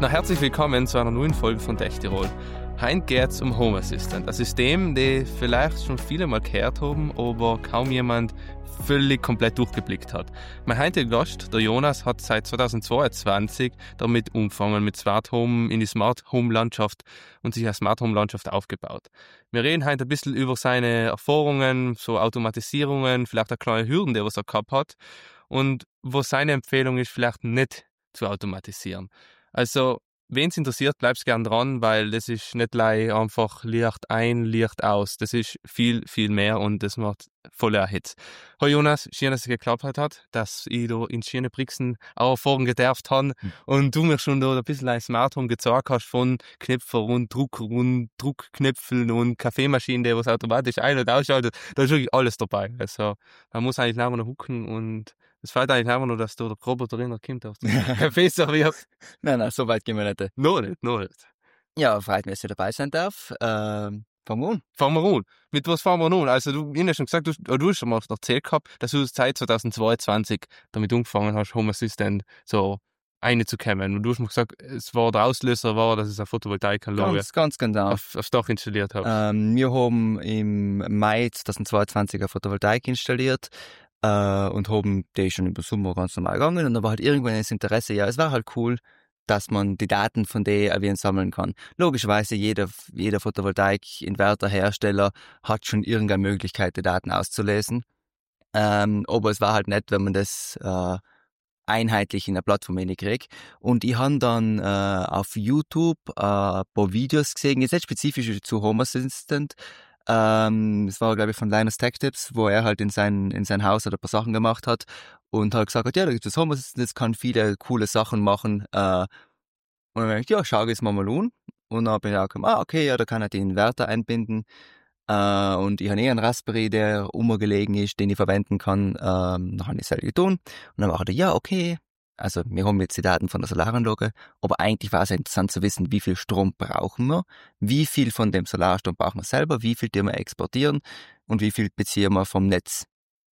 Na, herzlich willkommen zu einer neuen Folge von Tech-Tirol. Heute geht es um Home Assistant, ein System, das vielleicht schon viele mal gehört haben, aber kaum jemand völlig komplett durchgeblickt hat. Mein heutiger Gast, der Jonas, hat seit 2022 damit angefangen mit Smart Home in die Smart Home Landschaft und sich eine Smart Home Landschaft aufgebaut. Wir reden heute ein bisschen über seine Erfahrungen, so Automatisierungen, vielleicht eine kleine Hürden, die er gehabt hat und was seine Empfehlung ist, vielleicht nicht zu automatisieren. Also, wen es interessiert, bleibst gern dran, weil das ist nicht einfach Licht ein, Licht aus. Das ist viel, viel mehr und das macht voller Hits. Hallo Jonas, schön, dass es geklappt hat, dass ich da in schöne Brixen auch Erfahrungen gedarft habe und du mir schon da ein bisschen ein Smart Home gezeigt hast von Knöpfen und Druckknöpfen und Kaffeemaschinen, die was automatisch ein- und ausschaltet. Da ist wirklich alles dabei. Also, man muss eigentlich nachher noch hucken und es fällt eigentlich einfach nur, dass da der Roboter drin kommt, auf den Kaffee serviert. Nein, so weit gehen wir nicht. Noch nicht. Ja, freut mich, dass ich dabei sein darf. Fangen wir an. Fangen wir an. Mit was fangen wir an? Also, ich habe ja schon gesagt, du hast schon mal erzählt gehabt, dass du seit 2022 damit angefangen hast, Home Assistant so reinzukommen. Und du hast mir gesagt, es war der Auslöser, dass es eine Photovoltaikanlage Ganz genau. aufs Dach installiert habe. Wir haben im Mai 2022 eine Photovoltaik installiert und haben die schon im Sommer ganz normal gegangen. Und dann war halt irgendwann das Interesse, ja, es war halt cool, dass man die Daten von denen sammeln kann. Logischerweise, jeder Photovoltaik-Inverter-Hersteller hat schon irgendeine Möglichkeit, die Daten auszulesen. Aber es war halt nett, wenn man das einheitlich in der Plattform kriegt. Und ich habe dann auf YouTube ein paar Videos gesehen, jetzt nicht spezifisch zu Home Assistant. Es war, glaube ich, von Linus Tech Tips, wo er halt in sein Haus ein paar Sachen gemacht hat und halt gesagt hat, ja, da gibt es Home Assistant, das kann viele coole Sachen machen. Und dann habe ich gedacht, ja, schau es mal an. Und dann bin ich auch gekommen, okay, ja, da kann er den Inverter einbinden. Und ich habe einen Raspberry, der umgelegen ist, den ich verwenden kann. Dann habe ich es halt getan. Und dann war er, ja, okay. Also, wir haben jetzt die Daten von der Solaranlage, aber eigentlich war es interessant zu wissen, wie viel Strom brauchen wir, wie viel von dem Solarstrom brauchen wir selber, wie viel wir exportieren und wie viel beziehen wir vom Netz.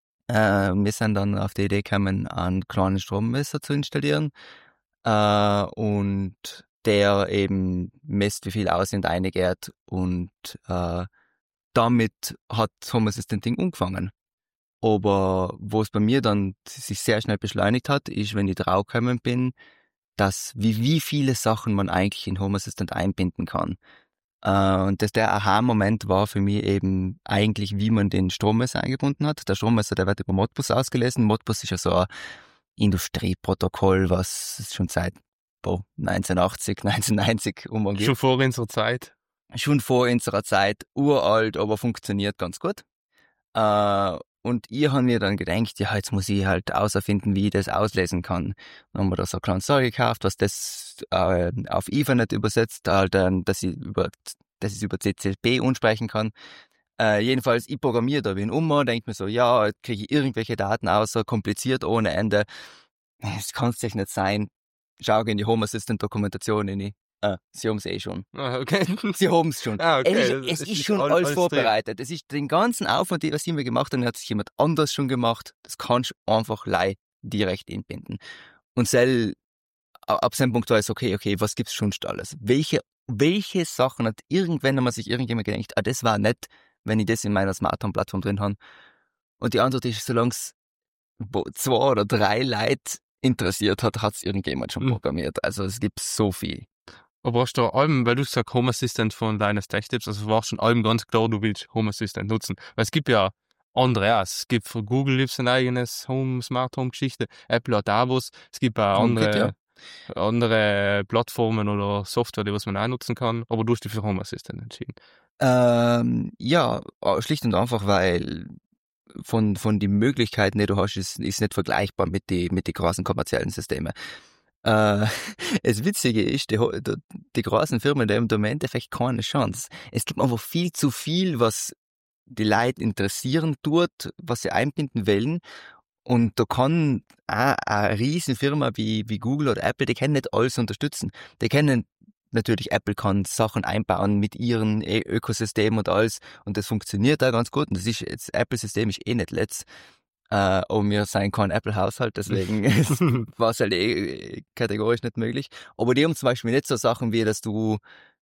Wir sind dann auf die Idee gekommen, einen kleinen Strommesser zu installieren, und der eben misst, wie viel aus und reingeht und damit hat Home Assistant Ding angefangen. Aber wo es bei mir dann sich sehr schnell beschleunigt hat, ist, wenn ich draufgekommen bin, dass wie viele Sachen man eigentlich in Home Assistant einbinden kann. Und der Aha-Moment war für mich eben eigentlich, wie man den Strommesser eingebunden hat. Der Strommesser, der wird über Modbus ausgelesen. Modbus ist ja so ein Industrieprotokoll, was schon seit 1980, 1990 umgeht. Schon vor unserer Zeit. Schon vor unserer Zeit, uralt, aber funktioniert ganz gut. Und ich habe mir dann gedacht, ja, jetzt muss ich halt auserfinden, wie ich das auslesen kann. Dann haben wir da so ein kleines Zeug gekauft, was das auf Ethernet übersetzt, halt, dass ich über TCP ansprechen kann. Jedenfalls, ich programmiere da wie ein denke mir so, ja, jetzt kriege ich irgendwelche Daten außer kompliziert ohne Ende. Das kann es nicht sein. Schau in die Home Assistant Dokumentation rein. Sie haben es eh schon. Ah, okay. Sie haben es schon. Okay. Es ist schon alles vorbereitet. Es ist den ganzen Aufwand, was ich mir gemacht habe, hat sich jemand anders schon gemacht. Das kannst du einfach direkt einbinden. Und ab dem Punkt war es okay, was gibt's schon alles? Welche Sachen hat irgendwann einmal sich irgendjemand gedacht, das war nett, wenn ich das in meiner Smart Home Plattform drin habe? Und die Antwort ist, solange es 2 oder 3 Leute interessiert hat es irgendjemand schon programmiert. Also es gibt so viel. Aber hast du allem, weil du sagst Home Assistant von Linus Tech Tips, also war schon allem ganz klar, du willst Home Assistant nutzen. Weil es gibt ja andere auch. Es gibt für Google gibt's ein eigenes Smart Home Geschichte. Apple hat auch was. Es gibt auch andere Plattformen oder Software, die was man auch nutzen kann. Aber du hast dich für Home Assistant entschieden. Ja, schlicht und einfach, weil von die Möglichkeiten, die du hast, ist nicht vergleichbar mit die großen kommerziellen Systemen. Das Witzige ist, die großen Firmen, die haben im Endeffekt keine Chance. Es gibt einfach viel zu viel, was die Leute interessieren tut, was sie einbinden wollen. Und da kann auch eine Riesenfirma wie Google oder Apple, die können nicht alles unterstützen. Die können natürlich, Apple kann Sachen einbauen mit ihren Ökosystem und alles, und das funktioniert da ganz gut. Und das ist, das Apple-System ist eh nicht letzt. aber wir sind kein Apple-Haushalt, deswegen war es halt kategorisch nicht möglich. Aber die haben zum Beispiel nicht so Sachen wie, dass du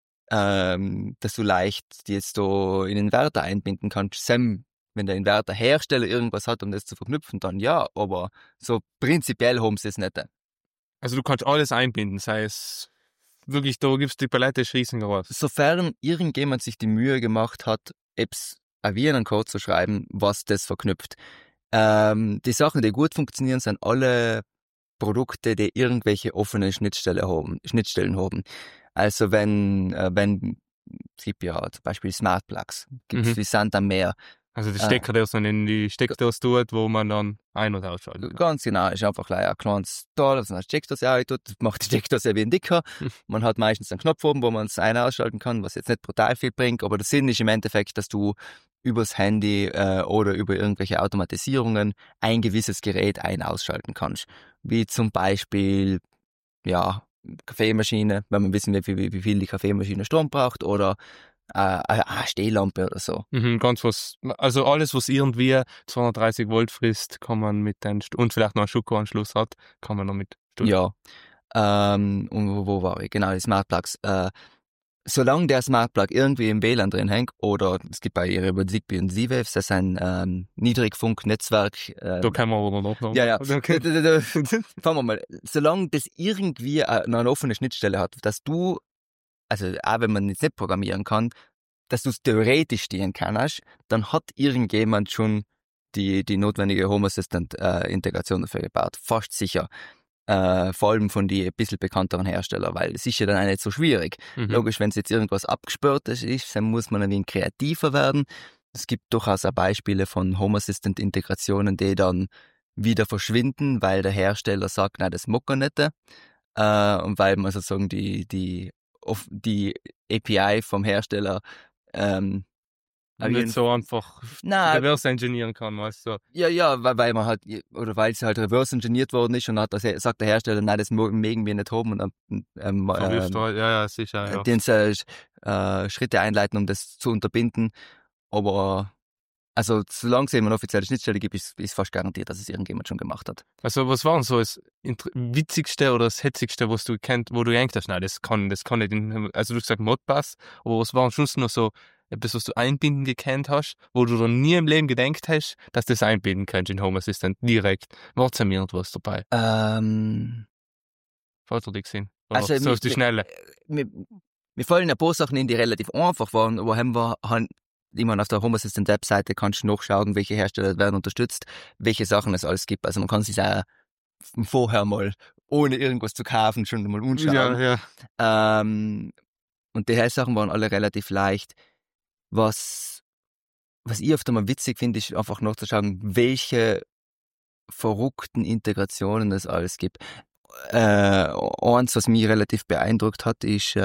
leicht die jetzt da in den Inverter einbinden kannst. Sam, wenn der Inverterhersteller irgendwas hat, um das zu verknüpfen, dann ja, aber so prinzipiell haben sie es nicht. Also du kannst alles einbinden, sei es wirklich, da gibt's die Palette ist riesengroß. Sofern irgendjemand sich die Mühe gemacht hat, Apps wie einen Code zu schreiben, was das verknüpft. Die Sachen, die gut funktionieren, sind alle Produkte, die irgendwelche offene Schnittstellen haben. Also wenn es gibt ja zum Beispiel Smart Plugs, gibt's wie Sand am Meer. Also der Stecker, der so in die Steckdose tut, wo man dann ein- und ausschalten kann. Ganz genau, ist einfach ein kleines Teil, das eine Steckdose auch tut, macht die Steckdose wie ein dicker. Man hat meistens einen Knopf oben, wo man es ein- und ausschalten kann, was jetzt nicht brutal viel bringt, aber der Sinn ist im Endeffekt, dass du übers Handy oder über irgendwelche Automatisierungen ein gewisses Gerät ein- und ausschalten kannst. Wie zum Beispiel, ja, Kaffeemaschine, wenn man wissen will, wie viel die Kaffeemaschine Strom braucht, oder eine Stehlampe oder so. Ganz also alles, was irgendwie 230 Volt frisst, kann man mit und vielleicht noch einen Schuko-Anschluss hat, kann man noch mit steuern. Ja. Und wo war ich? Genau, die Smart Plugs. Solange der Smart Plug irgendwie im WLAN drin hängt, oder es gibt bei ihr über Zigbee und Z-Wave, das ist ein Niedrigfunknetzwerk. Da können wir aber noch. Ja. Okay. Fangen wir mal. Solange das irgendwie noch eine offene Schnittstelle hat, dass du, also auch wenn man jetzt nicht programmieren kann, dass du es theoretisch stehen kannst, dann hat irgendjemand schon die notwendige Home Assistant Integration dafür gebaut. Fast sicher. Vor allem von die ein bisschen bekannteren Herstellern, weil es ist ja dann auch nicht so schwierig. Logisch, wenn es jetzt irgendwas abgesperrtes ist, dann muss man ein wenig kreativer werden. Es gibt durchaus auch Beispiele von Home Assistant Integrationen, die dann wieder verschwinden, weil der Hersteller sagt, nein, das mag er nicht. Und weil man sozusagen die API vom Hersteller nicht so einfach reverse engineeren kann, weißt du. Ja, weil man halt, oder weil es halt reverse engineert worden ist und hat sagt der Hersteller, nein, das mögen wir nicht haben, und dann ja, sicher, ja. den Schritte einleiten, um das zu unterbinden. Aber also solange es eben eine offizielle Schnittstelle gibt, ist fast garantiert, dass es irgendjemand schon gemacht hat. Also was war denn so das Witzigste oder das Hetzigste, was du kennt, wo du gedacht hast, nein, das kann nicht, also du hast gesagt Modpass, aber was war am Schluss noch so etwas, was du einbinden gekannt hast, wo du dann nie im Leben gedacht hast, dass du das einbinden kannst in Home Assistant direkt? War es mir etwas dabei? Falls du dich gesehen? Also so auf die Schnelle. Mir fallen ein paar Sachen in, die relativ einfach waren, aber haben wir halt, ich meine, auf der Home Assistant Webseite kannst du nachschauen, welche Hersteller werden unterstützt, welche Sachen es alles gibt. Also man kann sich auch vorher mal, ohne irgendwas zu kaufen, schon mal anschauen. Ja. Und die Sachen waren alle relativ leicht. Was ich oft einmal witzig finde, ist einfach nachzuschauen, welche verrückten Integrationen es alles gibt. Eins, was mich relativ beeindruckt hat, ist,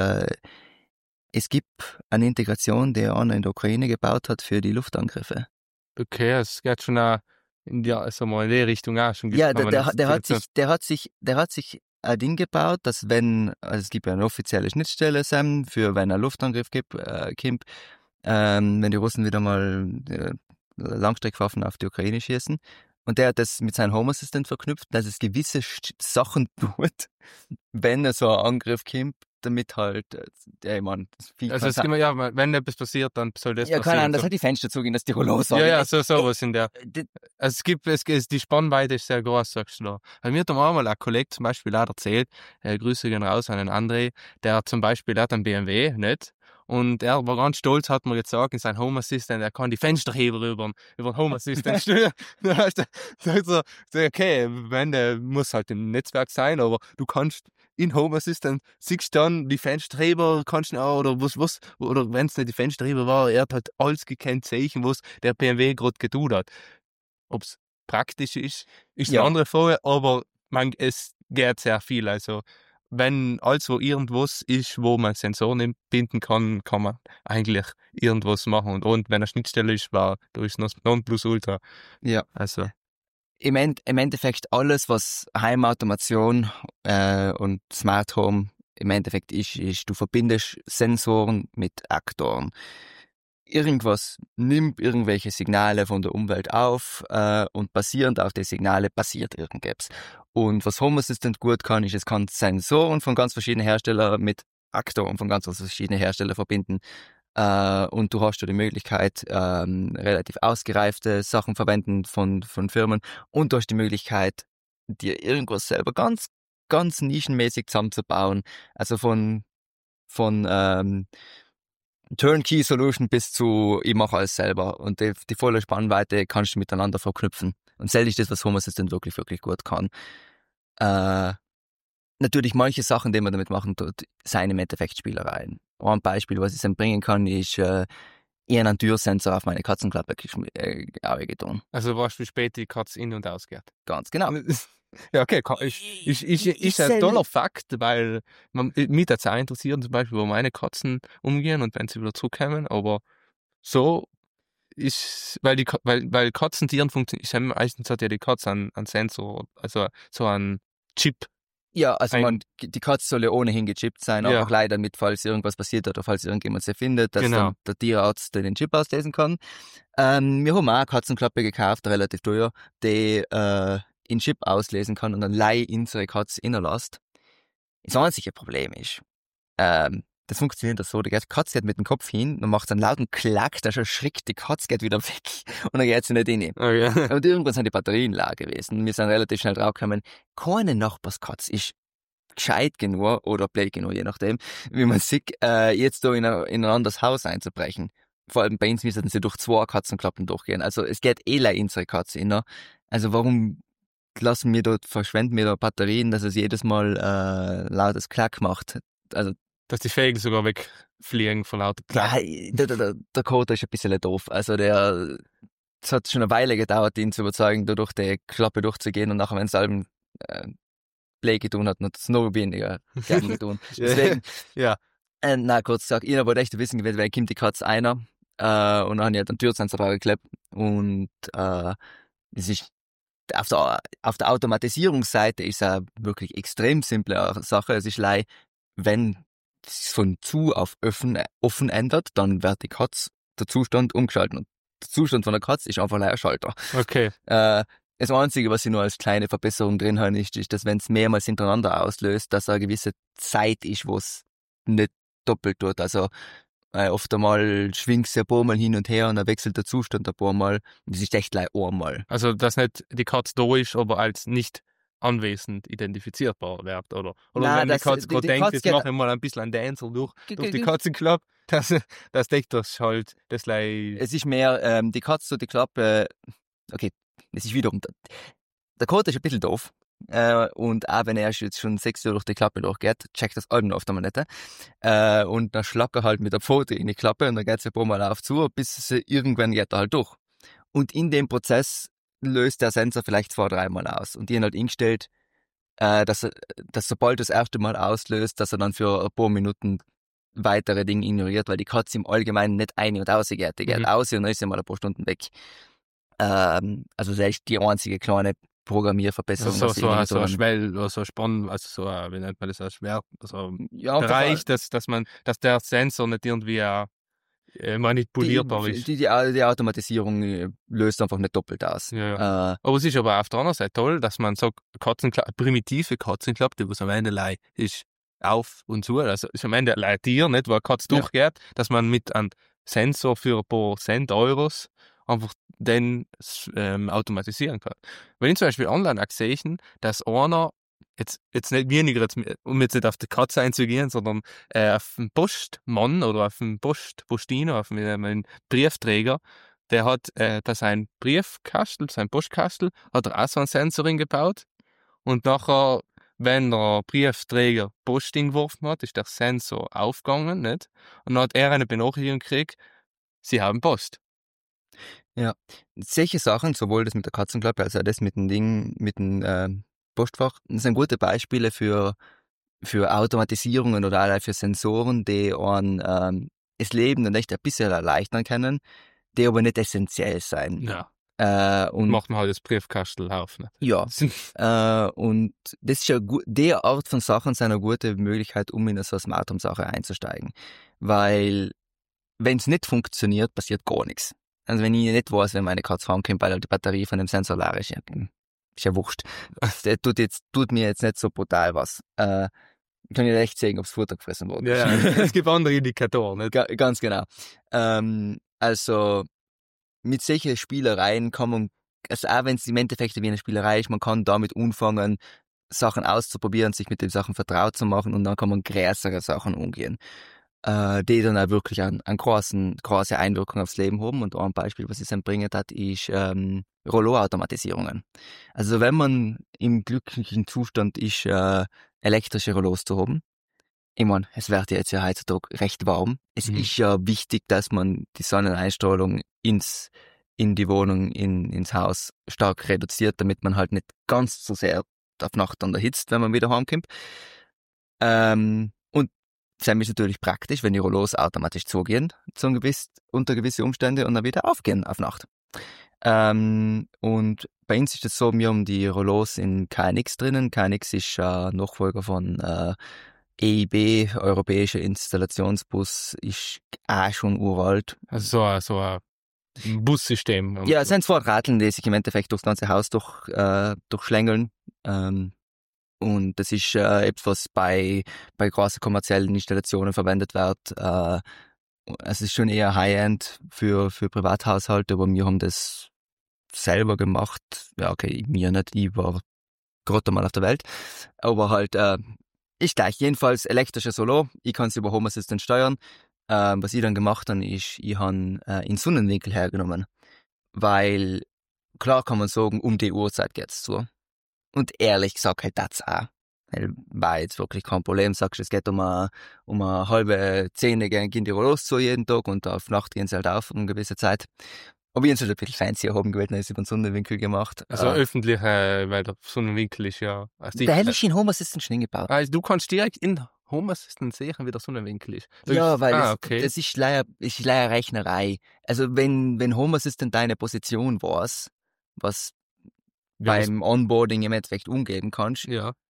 es gibt eine Integration, die einer in der Ukraine gebaut hat für die Luftangriffe. Okay, es geht schon in die Richtung auch schon. Ja, der hat sich ein Ding gebaut, dass also es gibt ja eine offizielle Schnittstelle, Sam, für wenn ein Luftangriff kommt, wenn die Russen wieder mal Langstreckwaffen auf die Ukraine schießen. Und der hat das mit seinem Home Assistant verknüpft, dass es gewisse Sachen tut, wenn so ein Angriff kommt, damit halt, ich meine, also es immer, ja, wenn etwas passiert, dann soll das passieren. Ja, keine Ahnung, das hat die Fenster zugehen, dass die Rollos sagen. Ja, sowas in der. Also die Spannweite ist sehr groß, sagst du da. Also mir hat einmal ein Kollege zum Beispiel auch erzählt, Grüße gehen raus an den André, der hat zum Beispiel, der hat einen BMW, nicht? Und er war ganz stolz, hat mir gesagt, in seinem Home Assistant, er kann die Fensterheber über den Home Assistant steuern. Da hast du gesagt, okay, der muss halt im Netzwerk sein, aber du kannst in Home Assistant, siehst dann die Fensterheber, kannst du auch, oder wenn es nicht die Fensterheber war, er hat halt alles gekannt, Zeichen, was der BMW gerade getan hat. Ob es praktisch ist eine andere Frage, aber es geht sehr viel, also wenn also irgendwas ist, wo man Sensoren binden kann, kann man eigentlich irgendwas machen. Und wenn eine Schnittstelle ist, da ist es Nonplusultra. Ja. Also. Im Endeffekt alles, was Heimautomation und Smart Home im Endeffekt ist, du verbindest Sensoren mit Aktoren. irgendwas nimmt irgendwelche Signale von der Umwelt auf und basierend auf den Signale passiert irgendetwas. Und was Home Assistant gut kann, ist, es kann Sensoren von ganz verschiedenen Herstellern mit Aktoren von ganz verschiedenen Herstellern verbinden. Und du hast da die Möglichkeit, relativ ausgereifte Sachen verwenden von Firmen. Und du hast die Möglichkeit, dir irgendwas selber ganz, ganz nischenmäßig zusammenzubauen. Also von Turnkey-Solution bis zu, ich mache alles selber. Und die volle Spannweite kannst du miteinander verknüpfen. Und selbst ist das, was Home Assistant wirklich, wirklich gut kann. Natürlich manche Sachen, die man damit machen tut, seien im Endeffekt Spielereien. Ein Beispiel, was ich dann bringen kann, ist eher einen Türsensor auf meine Katzenklappe getan. Also weißt du, wie spät die Katze in- und ausgeht? Ganz genau. Ja, okay, ist ein toller Fakt, weil mich das auch interessiert, zum Beispiel, wo meine Katzen umgehen und wenn sie wieder zurückkommen, aber so ist, weil Katzentieren funktionieren, meistens hat ja die Katze einen Sensor, also so einen Chip. Ja, also die Katze soll ja ohnehin gechippt sein, Ja. einfach leider mit, falls irgendwas passiert oder falls irgendjemand sie findet, dass Genau. dann der Tierarzt den Chip auslesen kann. Wir haben auch eine Katzenklappe gekauft, relativ teuer, die den Chip auslesen kann und dann Lei in seine Katze innerlässt. Das einzige Problem ist, das funktioniert so, die Katze geht mit dem Kopf hin, dann macht es einen lauten Klack, dann erschrickt die Katze, geht wieder weg und dann geht sie nicht rein. Oh, ja. Und irgendwann sind die Batterien leer gewesen. Wir sind relativ schnell draufgekommen, keine Nachbarskatze ist gescheit genug oder blöd genug, je nachdem, wie man sieht, jetzt da in ein anderes Haus einzubrechen. Vor allem bei uns müssen sie durch 2 Katzenklappen durchgehen. Also es geht in unsere Katze rein. Also warum verschwenden wir da Batterien, dass es jedes Mal lautes Klack macht? Also Dass die Fägen sogar wegfliegen von lauter Klack. ja, der Code ist ein bisschen doof. Also es hat schon eine Weile gedauert, ihn zu überzeugen, da durch die Klappe durchzugehen und nachher, wenn es allem Play getan hat, hat es noch weniger gern getan. Deswegen, Ja. kurz gesagt, ich wollte echt wissen, wer kommt die Katze einer und dann habe ich halt einen Türsensor draufgeklebt und es ist auf der Automatisierungsseite ist eine wirklich extrem simple Sache. Es ist wenn es von zu auf offen ändert, dann wird die Katze der Zustand umgeschaltet. Und der Zustand von der Katze ist einfach ein Schalter. Okay. Das Einzige, was ich nur als kleine Verbesserung drin habe, ist, dass wenn es mehrmals hintereinander auslöst, dass eine gewisse Zeit ist, wo es nicht doppelt tut. Also oft einmal schwingt es ein paar Mal hin und her und dann wechselt der Zustand ein paar Mal. Das ist echt einmal. Also, dass nicht die Katze da ist, aber als nicht anwesend identifizierbar wird, oder? Oder Nein, wenn die Katze gerade denkt, Katze jetzt geht- mache ich mal ein bisschen einen Dancer durch die Katzenklappe, das denkt das halt, das Es ist mehr, die Katze und die Klappe, okay, es ist wiederum, der Code ist ein bisschen doof. Und auch wenn er jetzt schon 6 Uhr durch die Klappe durchgeht, checkt das Alben oft einmal nicht. Und dann schlagt er halt mit der Pfote in die Klappe und dann geht es ein paar Mal auf zu, bis sie irgendwann geht er halt durch. Und in dem Prozess löst der Sensor vielleicht 2-3 Mal aus. Und die haben halt eingestellt, dass sobald das erste Mal auslöst, dass er dann für ein paar Minuten weitere Dinge ignoriert, weil die Katze im Allgemeinen nicht ein- und ausgeht. Die geht aus und dann ist sie mal ein paar Stunden weg. Also das ist die einzige kleine Programmierverbesserung. so was ich ein so Schwell, oder so ein Spann, also so ein, wie nennt man das, ein Schwert, also ja, einfach Bereich, dass der Sensor nicht irgendwie manipulierbar ist. die Automatisierung löst einfach nicht doppelt aus. Ja. Aber es ist aber auf der anderen Seite toll, dass man so primitive Katzenklappe, die was am Ende ist auf und zu, also ist am Ende ein Tier, nicht, wo eine Katze durchgeht, dass man mit einem Sensor für ein paar Cent, Euros einfach den automatisieren kann. Wenn ich zum Beispiel online auch sehe, dass einer jetzt nicht weniger, um jetzt nicht auf die Katze einzugehen, sondern auf den Postmann oder auf den Postino, auf einen Briefträger, der hat da sein Briefkastel, sein Postkastel, hat er auch so einen Sensor gebaut und nachher, wenn der Briefträger Post geworfen hat, ist der Sensor aufgegangen, nicht? Und dann hat er eine Benachrichtigung gekriegt, sie haben Post. Ja, solche Sachen, sowohl das mit der Katzenklappe als auch das mit dem Ding, mit dem Postfach, das sind gute Beispiele für Automatisierungen oder auch für Sensoren, die das Leben dann echt ein bisschen erleichtern können, die aber nicht essentiell sein. Ja. Und Macht man halt das Briefkastel auf, nicht? ja, und das ist ja die Art von Sachen sind eine gute Möglichkeit, um in so eine Smart Home Sache einzusteigen, weil wenn es nicht funktioniert, passiert gar nichts. Also wenn ich nicht weiß, wenn meine Katze heimkommt, weil halt die Batterie von dem Sensor leer ist, ist ja wurscht. Das tut mir jetzt nicht so brutal was. Ich kann ja echt sehen, ob das Futter gefressen wurde. Ja, es gibt andere Indikatoren, nicht? Ganz genau. Also mit solchen Spielereien kann man, also auch wenn es im Endeffekt wie eine Spielerei ist, man kann damit anfangen, Sachen auszuprobieren, sich mit den Sachen vertraut zu machen und dann kann man größere Sachen umgehen, die dann auch wirklich eine große Einwirkung aufs Leben haben. Und ein Beispiel, was ich dann bringen hat, ist Rollo-Automatisierungen. Also wenn man im glücklichen Zustand ist, elektrische Rollos zu haben, ich meine, es wird ja jetzt ja heutzutage recht warm. Es ist ja wichtig, dass man die Sonneneinstrahlung in die Wohnung, ins Haus stark reduziert, damit man halt nicht ganz so sehr auf Nacht dann erhitzt, wenn man wieder heimkommt. Und das ist natürlich praktisch, wenn die Rollos automatisch zugehen, unter gewisse Umstände und dann wieder aufgehen auf Nacht. Und bei uns ist es so, wir haben die Rollos in KNX drinnen. KNX ist Nachfolger von EIB, Europäischer Installationsbus, ist auch schon uralt. Also so ein Bussystem. Ja, es sind zwei Ratteln, die sich im Endeffekt durchs ganze Haus durchschlängeln. Und das ist etwas, bei großen kommerziellen Installationen verwendet wird. Es ist schon eher High-End für Privathaushalte, aber wir haben das selber gemacht. Ja, okay, mir nicht, ich war gerade mal auf der Welt. Aber halt, ist gleich. Jedenfalls elektrisches Solo. Ich kann es über Home Assistant steuern. Was ich dann gemacht habe, ist, ich habe in Sonnenwinkel hergenommen. Weil, klar kann man sagen, um die Uhrzeit geht's zu. Und ehrlich gesagt, halt das auch. War jetzt wirklich kein Problem. Sagst du, es geht um eine halbe 10 gehen die Rollos zu jeden Tag und auf Nacht gehen sie halt auf um eine gewisse Zeit. Aber wir haben es halt ein bisschen fancier haben gewählt, dann ist über den Sonnenwinkel gemacht. Also öffentlich, weil der Sonnenwinkel ist ja... Der hätte ich in Home Assistant schon gebaut. Also du kannst direkt in Home Assistant sehen, wie der Sonnenwinkel ist. Ja, weil das ist leider Rechnerei. Also wenn Home Assistant deine Position weiß, was beim Onboarding im Endeffekt umgeben kannst,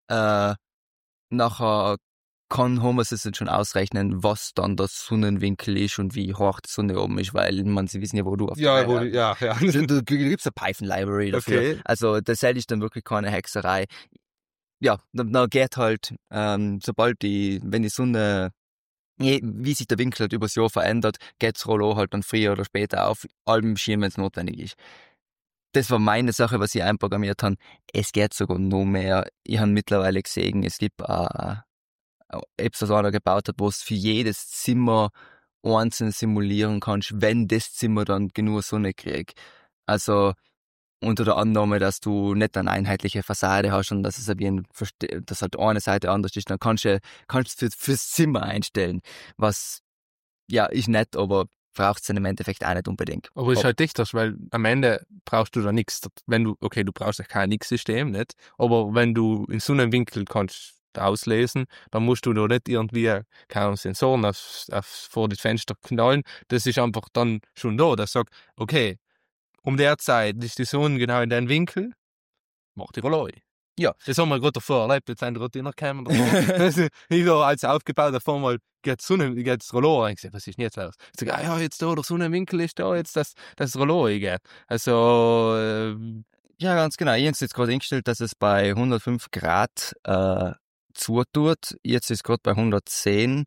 nachher kann Home Assistant schon ausrechnen, was dann der Sonnenwinkel ist und wie hoch die Sonne oben ist, weil sie wissen ja, wo du auf der Du gibst eine Python-Library dafür. Okay. Also das ist dann wirklich keine Hexerei. Ja, dann geht halt, wenn die Sonne, wie sich der Winkel halt übers Jahr verändert, geht das Rollo halt dann früher oder später auf, allem Schirm, wenn es notwendig ist. Das war meine Sache, was ich einprogrammiert habe. Es geht sogar noch mehr. Ich habe mittlerweile gesehen, es gibt etwas, was einer gebaut hat, wo es für jedes Zimmer einzeln simulieren kannst, wenn das Zimmer dann genug Sonne kriegt. Also unter der Annahme, dass du nicht eine einheitliche Fassade hast und dass es dass halt eine Seite anders ist, dann kannst du fürs Zimmer einstellen. Was ja ist nett, aber braucht es im Endeffekt auch nicht unbedingt. Aber ist halt dichter, weil am Ende brauchst du da nichts. Wenn du brauchst ja kein Nix-System, nicht? Aber wenn du in so einem Winkel kannst auslesen, dann musst du da nicht irgendwie keine Sensoren vor das Fenster knallen. Das ist einfach dann schon da. Das sagt, okay, um der Zeit ist die Sonne genau in den Winkel, mach die Rolle. Ja. Das haben wir gerade davor erlebt, jetzt sind die noch gekommen. Ich da als aufgebaut, davor mal geht das Rollo. Ich sag, was ist denn jetzt los? Ich sag, ja, jetzt da, der Sonnenwinkel ist da, jetzt das Rollo geht. Also, ja, ganz genau. Ich habe jetzt gerade eingestellt, dass es bei 105 Grad zutut. Jetzt ist gerade bei 110.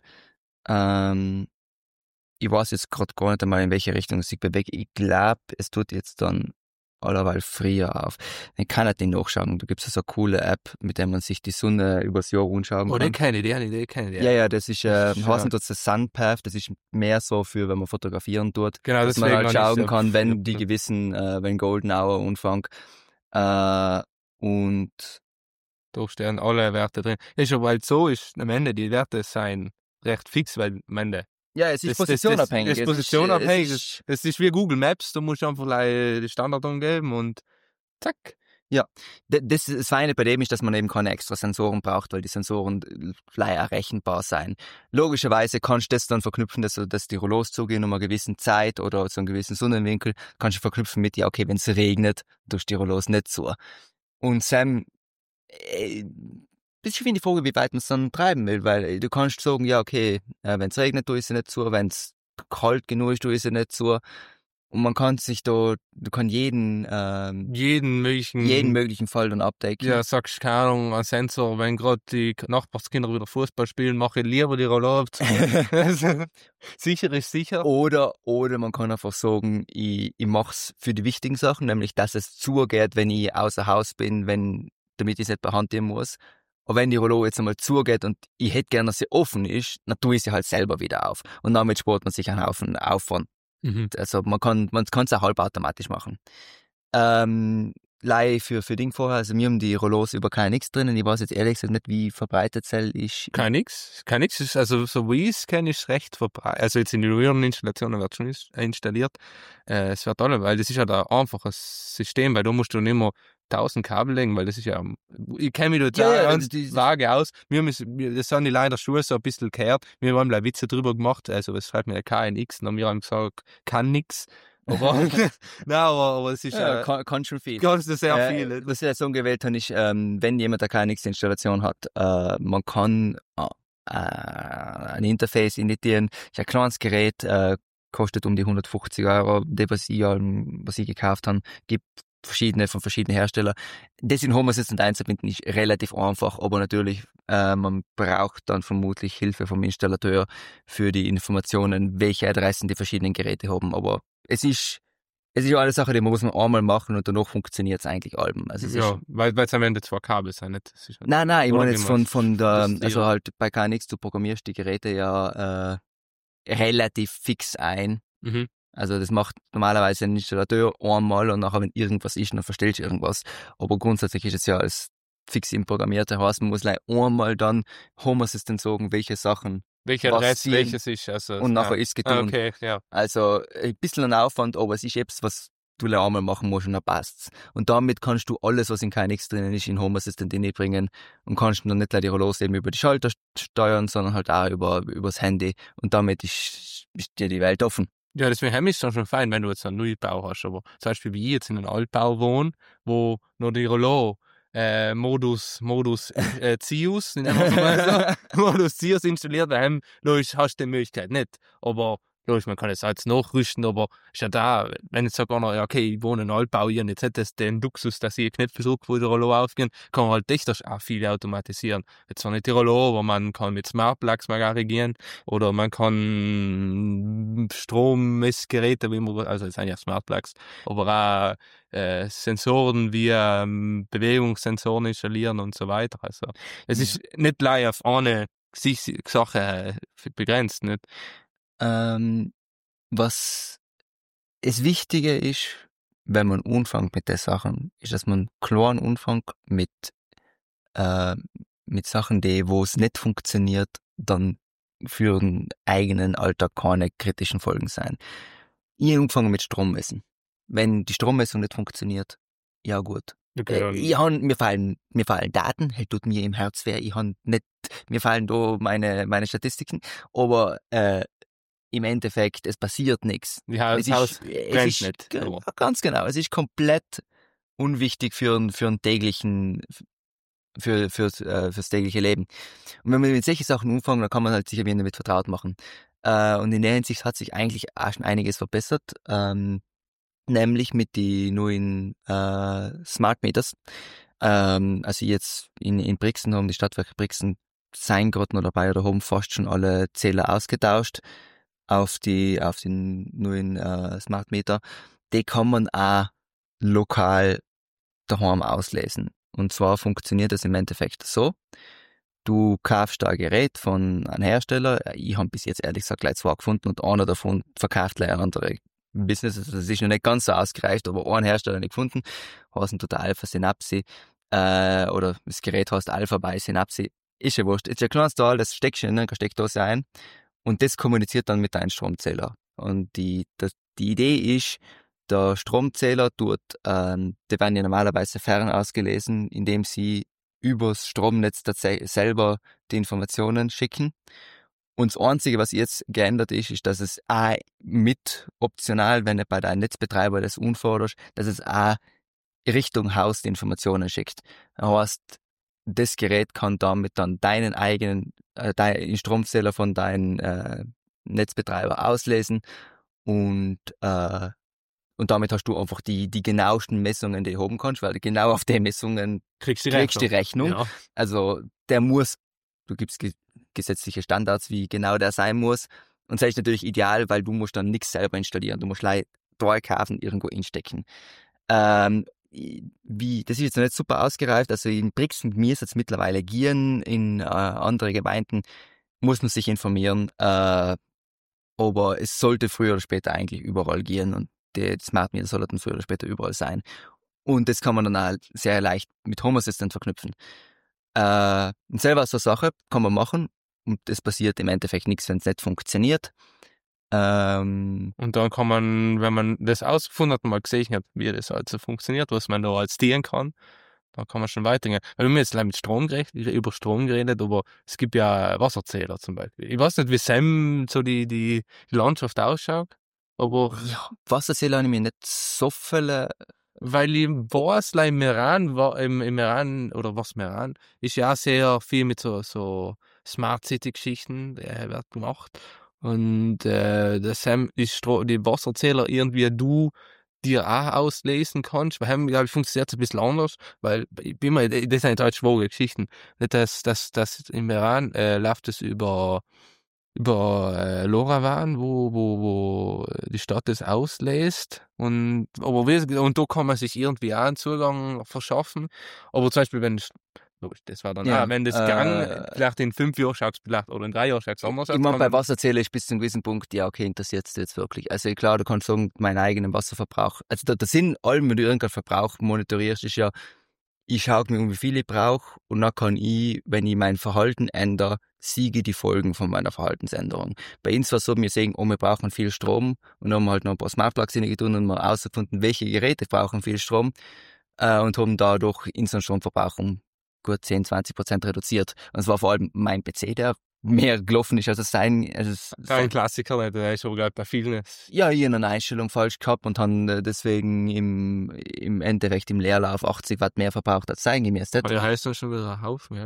Ich weiß jetzt gerade gar nicht einmal, in welche Richtung es sich bewegt. Ich glaube, es tut jetzt dann allerweil früher auf. Ich kann nicht nachschauen. Da gibt es so eine coole App, mit der man sich die Sonne übers Jahr anschauen kann. Oh, die kenne ich. Ja, das ist, heißt nicht, das Sunpath, das ist mehr so für, wenn man fotografieren tut. Genau, dass man halt schauen kann, wenn die gewissen, wenn Golden Hour anfängt. Und da stehen alle Werte drin. Ist aber halt so, ist am Ende, die Werte sein recht fix, weil am Ende ja, es ist positionabhängig. Es ist positionabhängig. Es ist wie Google Maps, du musst einfach den Standard angeben und zack. Ja, das Feine bei dem ist, dass man eben keine extra Sensoren braucht, weil die Sensoren gleich errechenbar sein. Logischerweise kannst du das dann verknüpfen, dass die Rollos zugehen um eine gewisse Zeit oder zu einem gewissen Sonnenwinkel, kannst du verknüpfen mit, ja okay, wenn es regnet, tust die Rollos nicht zu. Und Sam, das ist die Frage, wie weit man es dann treiben will, weil du kannst sagen, ja okay, wenn es regnet, tue ich sie nicht zu, wenn es kalt genug ist, ist er nicht so. Und man kann du kannst jeden möglichen Fall dann abdecken. Ja, sagst, keine Ahnung, ein Sensor, wenn gerade die Nachbarskinder wieder Fußball spielen, mache ich lieber die Rolle Sicher ist sicher. Oder man kann einfach sagen, ich mach's für die wichtigen Sachen, nämlich, dass es zugeht, wenn ich außer Haus bin, damit ich es nicht behandeln muss. Aber wenn die Rollo jetzt einmal zugeht und ich hätte gerne, dass sie offen ist, dann tue ich sie halt selber wieder auf. Und damit spart man sich einen Haufen Aufwand. Also man kann es auch halbautomatisch machen. Leihe für Ding vorher, also wir haben die Rollos über KNX drinnen. Ich weiß jetzt ehrlich gesagt nicht, wie verbreitet es ist. KNX ist, also so wie ich es kenne, ist recht verbreitet. Also jetzt in den neueren Installationen wird schon installiert. Es wird alle, weil das ist ja ein einfaches System, weil da musst du nicht mehr 1000 Kabel legen, weil das ist ja, ich kenne mich da ganz vage aus. Das sind die leider schon so ein bisschen gehört. Wir haben gleich Witze drüber gemacht, also es schreibt mir KNX, und wir haben gesagt, kann nix. Aber, nein, aber es ist kann schon viel. Kannst du sehr viel. Was ich jetzt umgewählt habe, ist, wenn jemand eine KNX-Installation hat, man kann ein Interface initiieren. Ist ein kleines Gerät, kostet um die 150 €, was ich gekauft habe, gibt von verschiedenen Herstellern. Das in Home Assistant einzubinden ist relativ einfach, aber natürlich, man braucht dann vermutlich Hilfe vom Installateur für die Informationen, welche Adressen die verschiedenen Geräte haben. Aber es ist ja eine Sache, die muss man einmal machen und danach funktioniert es eigentlich allem. Also weil es am Ende zwar Kabel sind, nicht? Nein, ich meine jetzt von der, also halt bei KNX, du programmierst die Geräte ja relativ fix ein. Mhm. Also das macht normalerweise ein Installateur einmal und nachher, wenn irgendwas ist, dann verstellst du irgendwas. Aber grundsätzlich ist es ja als fix programmiert. Das heißt, man muss einmal dann Home Assistant sagen, welche Sachen welche Adresse welches ist. Also, und nachher ist es getan. Okay, ja. Also ein bisschen ein Aufwand, aber es ist etwas, was du einmal machen musst und dann passt's. Und damit kannst du alles, was in KNX drinnen ist, in Home Assistant hineinbringen und kannst dann nicht gleich die Rollos eben über die Schalter steuern, sondern halt auch übers Handy. Und damit ist dir die Welt offen. Ja, deswegen ist es schon fein, wenn du jetzt einen Neubau hast. Aber zum Beispiel wie ich jetzt in einem Altbau wohne, wo noch die Rollo Modus Zius, Modus Zius installiert, daheim hast du die Möglichkeit nicht. Aber man kann es jetzt nachrüsten, aber ist ja da, wenn jetzt sogar noch, ja, okay, ich wohne in einem Altbau hier und jetzt hätte es den Luxus, dass ich Knöpfe drücke, wo die Rollo aufgehen, kann man halt technisch auch viel automatisieren. Jetzt zwar nicht die Rollo, aber man kann mit Smart Plugs mal regieren oder man kann Strommessgeräte, also es sind ja Smart Plugs, aber auch Sensoren wie Bewegungssensoren installieren und so weiter. Also es ist nicht gleich auf eine Sache begrenzt, nicht? Was das Wichtige ist, wenn man anfängt mit den Sachen, ist, dass man klein anfängt mit Sachen, wo es nicht funktioniert, dann für den eigenen Alltag keine kritischen Folgen sein. Ich angefangen mit Strommessen. Wenn die Strommessung nicht funktioniert, ja gut. Okay, mir fallen Daten, halt tut mir im Herz weh, mir fallen da meine Statistiken, aber im Endeffekt, es passiert nichts. Ja, das Haus brennt nicht. Ganz genau, es ist komplett unwichtig fürs tägliche Leben. Und wenn man mit solchen Sachen anfängt, dann kann man halt sicher wieder damit vertraut machen. Und in der Hinsicht hat sich eigentlich auch schon einiges verbessert, nämlich mit den neuen Smart Meters. Also jetzt in Brixen haben die Stadtwerke Brixen sein gerade noch dabei oder haben fast schon alle Zähler ausgetauscht auf den neuen Smart Meter. Die kann man auch lokal daheim auslesen. Und zwar funktioniert das im Endeffekt so: Du kaufst da ein Gerät von einem Hersteller. Ich habe bis jetzt ehrlich gesagt gleich 2 gefunden und einer davon verkauft gleich ein anderes Business. Also das ist noch nicht ganz so ausgereift, aber einen Hersteller nicht gefunden. Heißt total Alpha Synapse oder das Gerät heißt Alpha by Synapse. Ist ja wurscht. Ist ja ein kleines Teil, das steckst du in eine Steckdose ein und das kommuniziert dann mit deinem Stromzähler. Und die Idee ist, der Stromzähler die werden ja normalerweise fern ausgelesen, indem sie übers Stromnetz selber die Informationen schicken. Und das Einzige, was jetzt geändert ist, dass es auch mit optional, wenn du bei deinem Netzbetreiber das anforderst, dass es auch Richtung Haus die Informationen schickt. Das heißt, das Gerät kann damit dann deinen eigenen den Stromzähler von deinem Netzbetreiber auslesen und damit hast du einfach die genauesten Messungen, die du haben kannst, weil genau auf die Messungen Kriegst die die Rechnung. Ja. Also du gibst gesetzliche Standards, wie genau der sein muss. Und das ist natürlich ideal, weil du musst dann nichts selber installieren. Du musst gleich kaufen, irgendwo instecken. Das ist jetzt noch nicht super ausgereift. Also in Brixen, mir ist jetzt mittlerweile gehen, in andere Gemeinden muss man sich informieren. Aber es sollte früher oder später eigentlich überall gehen und die Smart Meter sollten früher oder später überall sein. Und das kann man dann halt sehr leicht mit Home Assistant verknüpfen. Und selber so eine Sache kann man machen und es passiert im Endeffekt nichts, wenn es nicht funktioniert. Und dann kann man, wenn man das ausgefunden hat und mal gesehen hat, wie das also funktioniert, was man da als dienen kann, dann kann man schon weitergehen. Weil wir haben jetzt mit über Strom geredet, aber es gibt ja Wasserzähler zum Beispiel. Ich weiß nicht, wie Sam so die Landschaft ausschaut, aber ja, Wasserzähler habe ich mir nicht so viele. Weil ich weiß, im Iran, im Iran, oder was Iran, ist ja auch sehr viel mit so Smart City-Geschichten wird gemacht. Und das haben die Wasserzähler irgendwie du dir auch auslesen kannst. Bei ihm, glaube ich, funktioniert es ein bisschen anders, weil ich bin mal, das sind halt schwere Geschichten. Nicht, dass im Iran läuft es über LoRaWAN, wo die Stadt das auslässt. Und da kann man sich irgendwie auch einen Zugang verschaffen. Aber zum Beispiel, das war dann wenn das vielleicht in 5 Jahren schaut vielleicht oder in 3 Jahren schaut es anders aus. Ich meine, bei Wasserzähler ist bis zu einem gewissen Punkt, ja, okay, interessiert es jetzt wirklich. Also klar, du kannst sagen, meinen eigenen Wasserverbrauch. Also der Sinn, allem, wenn du irgendeinen Verbrauch monitorierst, ist ja, ich schaue mir um, wie viel ich brauche und dann kann ich, wenn ich mein Verhalten ändere, siege die Folgen von meiner Verhaltensänderung. Bei uns war es so, wir sehen, wir brauchen viel Strom und dann haben wir halt noch ein paar Smartplugs hineingetan und mal herausgefunden, welche Geräte brauchen viel Strom und haben dadurch unseren Stromverbrauch um gut 10-20% reduziert. Und es war vor allem mein PC, der mehr gelaufen ist als es sein. Ein Klassiker, der ist aber, glaube ich, bei vielen. Ja, ich habe eine Einstellung falsch gehabt und habe deswegen im Endeffekt im Leerlauf 80 Watt mehr verbraucht als sein gemäß. Aber ja, heißt dann schon wieder ein Haufen,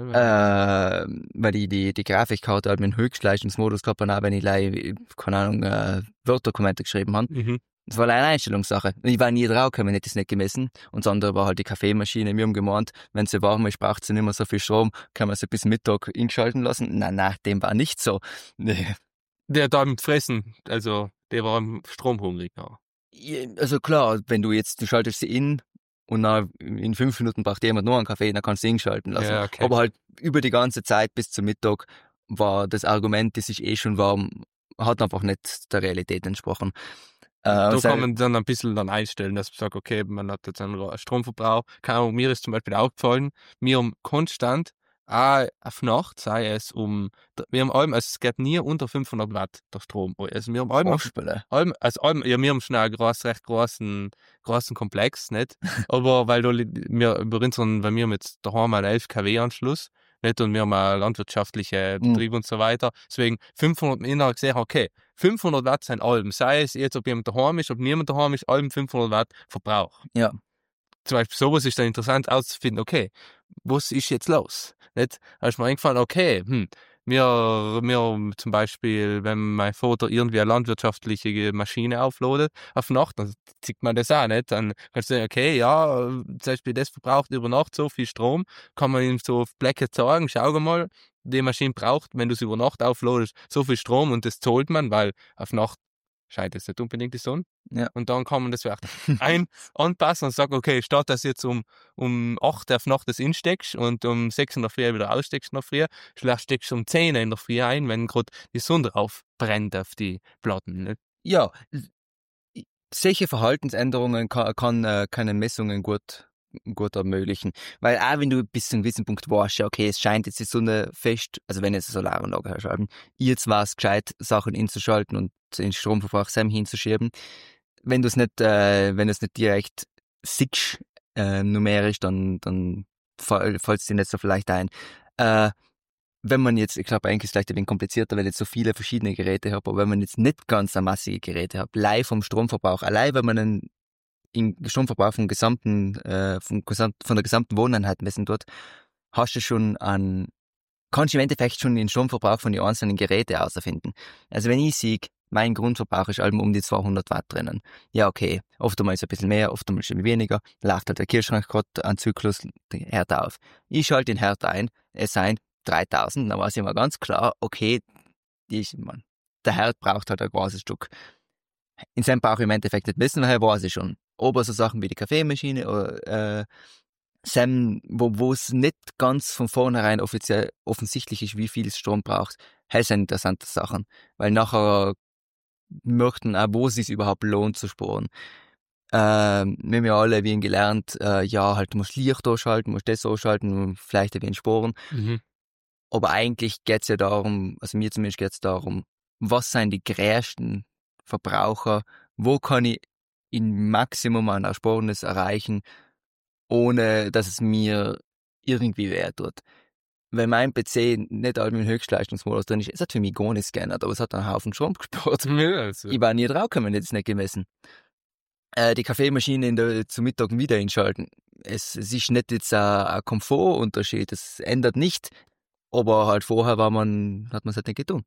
ja? Weil die Grafikkarte halt mit dem Höchstleistungsmodus gehabt habe, auch wenn ich, keine Ahnung, Word-Dokumente geschrieben habe. Mhm. Das war eine Einstellungssache. Ich war nie drauf gekommen, hätte es nicht gemessen. Und das andere war halt die Kaffeemaschine. Wir haben gemeint, wenn sie warm ist, braucht sie nicht mehr so viel Strom, kann man sie bis Mittag einschalten lassen. Nein, dem war nicht so. Nee. Der da mit Fressen, also der war stromhungrig. Ja. Also klar, du schaltest sie in und dann in 5 Minuten braucht jemand nur einen Kaffee, dann kannst du ihn einschalten lassen. Ja, okay. Aber halt über die ganze Zeit bis zum Mittag war das Argument, das ist schon warm, hat einfach nicht der Realität entsprochen. Da kann man dann ein bisschen dann einstellen, dass man sagt, okay, man hat jetzt einen Stromverbrauch. Mir ist zum Beispiel aufgefallen, wir haben konstant auf Nacht, sei es wir haben es geht nie unter 500 Watt der Strom. Also wir haben wir haben schon einen recht großen Komplex, nicht? Aber weil wir haben jetzt daheim einen 11 kW Anschluss, nicht? Und wir haben einen landwirtschaftlichen Betrieb und so weiter. Deswegen 500 Meter gesehen, okay, 500 Watt sind allem. Sei es jetzt, ob jemand daheim ist, ob niemand daheim ist, allem 500 Watt Verbrauch. Ja. Zum Beispiel sowas ist dann interessant auszufinden, okay, was ist jetzt los? Nicht? Da ist mir eingefallen, okay, wir zum Beispiel, wenn mein Vater irgendwie eine landwirtschaftliche Maschine aufladet, auf Nacht, dann sieht man das auch nicht. Dann kannst du sagen, okay, ja, zum Beispiel das verbraucht über Nacht so viel Strom, kann man ihm so auf Blöcke sagen, schau mal, die Maschine braucht, wenn du es über Nacht aufladest, so viel Strom und das zahlt man, weil auf Nacht scheint jetzt nicht unbedingt die Sonne. Ja. Und dann kann man das vielleicht anpassen und sagen, okay, statt dass jetzt um 8 auf Nacht das insteckst und um 6 in der Früh wieder aussteckst in der Früh, vielleicht steckst du um 10 in der Früh ein, wenn gerade die Sonne drauf brennt auf die Platten. Nicht? Ja, solche Verhaltensänderungen können Messungen gut ermöglichen. Weil auch wenn du bis zu einem gewissen Punkt weißt, ja, okay, es scheint jetzt die Sonne fest, also wenn jetzt eine Solaranlage herschalten, jetzt war es gescheit, Sachen einzuschalten und den Stromverbrauch selber hinzuschieben. Wenn du es nicht direkt siehst, numerisch, dann fällt es dir nicht so vielleicht ein. Wenn man jetzt, ich glaube, eigentlich ist es vielleicht ein wenig komplizierter, weil ich jetzt so viele verschiedene Geräte habe, aber wenn man jetzt nicht ganz eine massige Geräte hat, live vom Stromverbrauch, allein wenn man einen Stromverbrauch von der gesamten Wohneinheit messen dort, hast du schon einen kannst du im Endeffekt schon den Stromverbrauch von den einzelnen Geräten herausfinden. Also wenn ich sehe, mein Grundverbrauch ist um die 200 Watt drinnen. Ja, okay. Oftmals ein bisschen mehr, oftmals ein bisschen weniger. Läuft halt der Kühlschrank gerade einen Zyklus, den Herd auf. Ich schalte den Herd ein, es seien 3000, dann weiß ich immer ganz klar, okay, der Herd braucht halt ein großes Stück. In seinem brauche ich im Endeffekt nicht wissen, weil weiß ich schon. Aber so Sachen wie die Kaffeemaschine oder wo es nicht ganz von vornherein offensichtlich ist, wie viel Strom braucht, das sind interessante Sachen. Weil nachher möchten auch, wo es sich überhaupt lohnt zu sparen. Wir haben ja alle wie gelernt, halt du musst Licht ausschalten, musst das ausschalten, vielleicht ein wenig sparen. Mhm. Aber eigentlich geht's ja darum, also mir zumindest geht's darum, was sind die größten Verbraucher, wo kann ich in Maximum an Ersparnis erreichen, ohne dass es mir irgendwie weh tut. Wenn mein PC nicht all im Höchstleistungsmodus drin ist, es hat für mich gar nichts geändert, aber es hat einen Haufen Strom gespart. Ja, also. Ich war nie drauf gekommen, jetzt nicht gemessen. Die Kaffeemaschine zum Mittag wieder einschalten. Es ist nicht jetzt ein Komfortunterschied, es ändert nicht, aber halt vorher hat man es halt nicht getan.